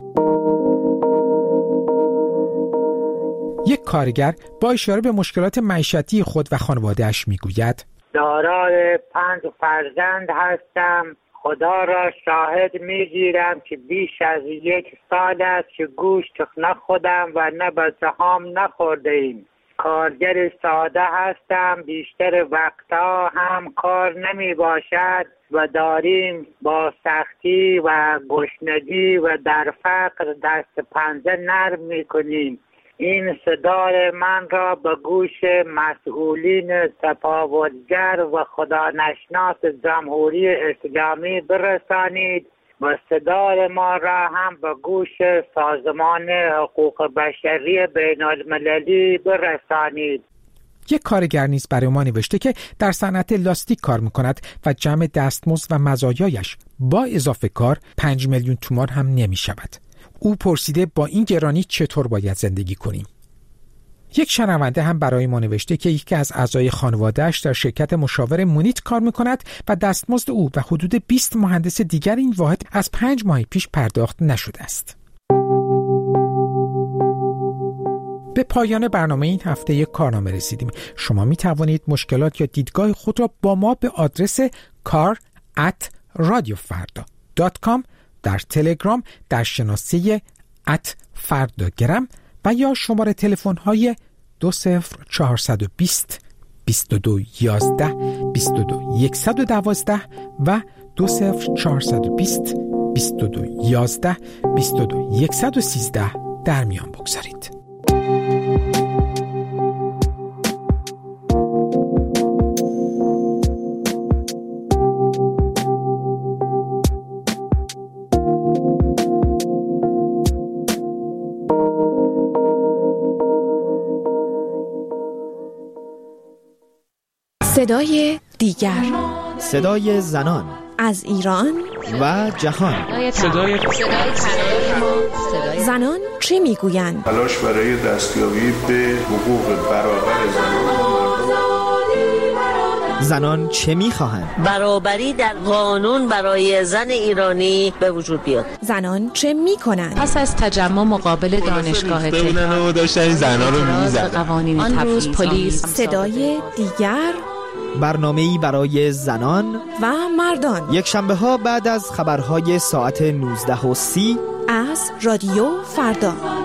Speaker 16: یک کارگر با اشاره به مشکلات معیشتی خود و خانواده‌اش میگوید:
Speaker 3: دارای 5 فرزند هستم. خدا را شاهد میگیرم که بیش از 1 سال است که گوشت نه خودم و نه به سهام نخورده ایم. کارگر ساده هستم، بیشتر وقتا هم کار نمی باشد و داریم با سختی و گشنگی و در فقر دست پنجه نرم می کنیم. این صدای من را به گوش مسئولین تفاوتگر و خدانشناس جمهوری اسلامی برسانید و صدای ما را هم به گوش سازمان حقوق بشری بین المللی برسانید.
Speaker 16: یک کارگر نیز برای ما نوشته که در صنعت لاستیک کار می‌کند و جمع دستمزد و مزایایش با اضافه کار 5 میلیون تومان هم نمی‌شود. او پرسیده با این گرانی چطور باید زندگی کنیم؟ یک شنونده هم برای ما نوشته که یکی از اعضای خانواده‌اش در شرکت مشاور مونیت کار می‌کند و دستمزد او و حدود 20 مهندس دیگر این واحد از 5 ماه پیش پرداخت نشده است. به پایان برنامه این هفته یک کارنامه رسیدیم. شما می توانید مشکلات یا دیدگاه خود را با ما به آدرس kar@radiofarda.com در تلگرام در شناسه @fardagram و یا شماره تلفن های 20420 2211 22112 و 20420 2211 22113 در میان بگذارید.
Speaker 8: صدای دیگر،
Speaker 7: صدای زنان
Speaker 8: از ایران
Speaker 7: و جهان.
Speaker 8: صدای زنان چه میگویند؟
Speaker 9: تلاش برای دستیابی به حقوق برابر
Speaker 7: زنان چه میخواهند؟
Speaker 23: برابری در قانون برای زن ایرانی به وجود بیاد.
Speaker 8: زنان چه میکنند؟
Speaker 24: پس از تجمع مقابل دانشگاه تهران
Speaker 17: داشتن زنان رو
Speaker 24: میزدن. آن روز پلیس.
Speaker 8: صدای دیگر،
Speaker 7: برنامه‌ای برای زنان
Speaker 8: و مردان،
Speaker 7: یک شنبه ها بعد از خبرهای ساعت 19:30
Speaker 8: از رادیو فردا.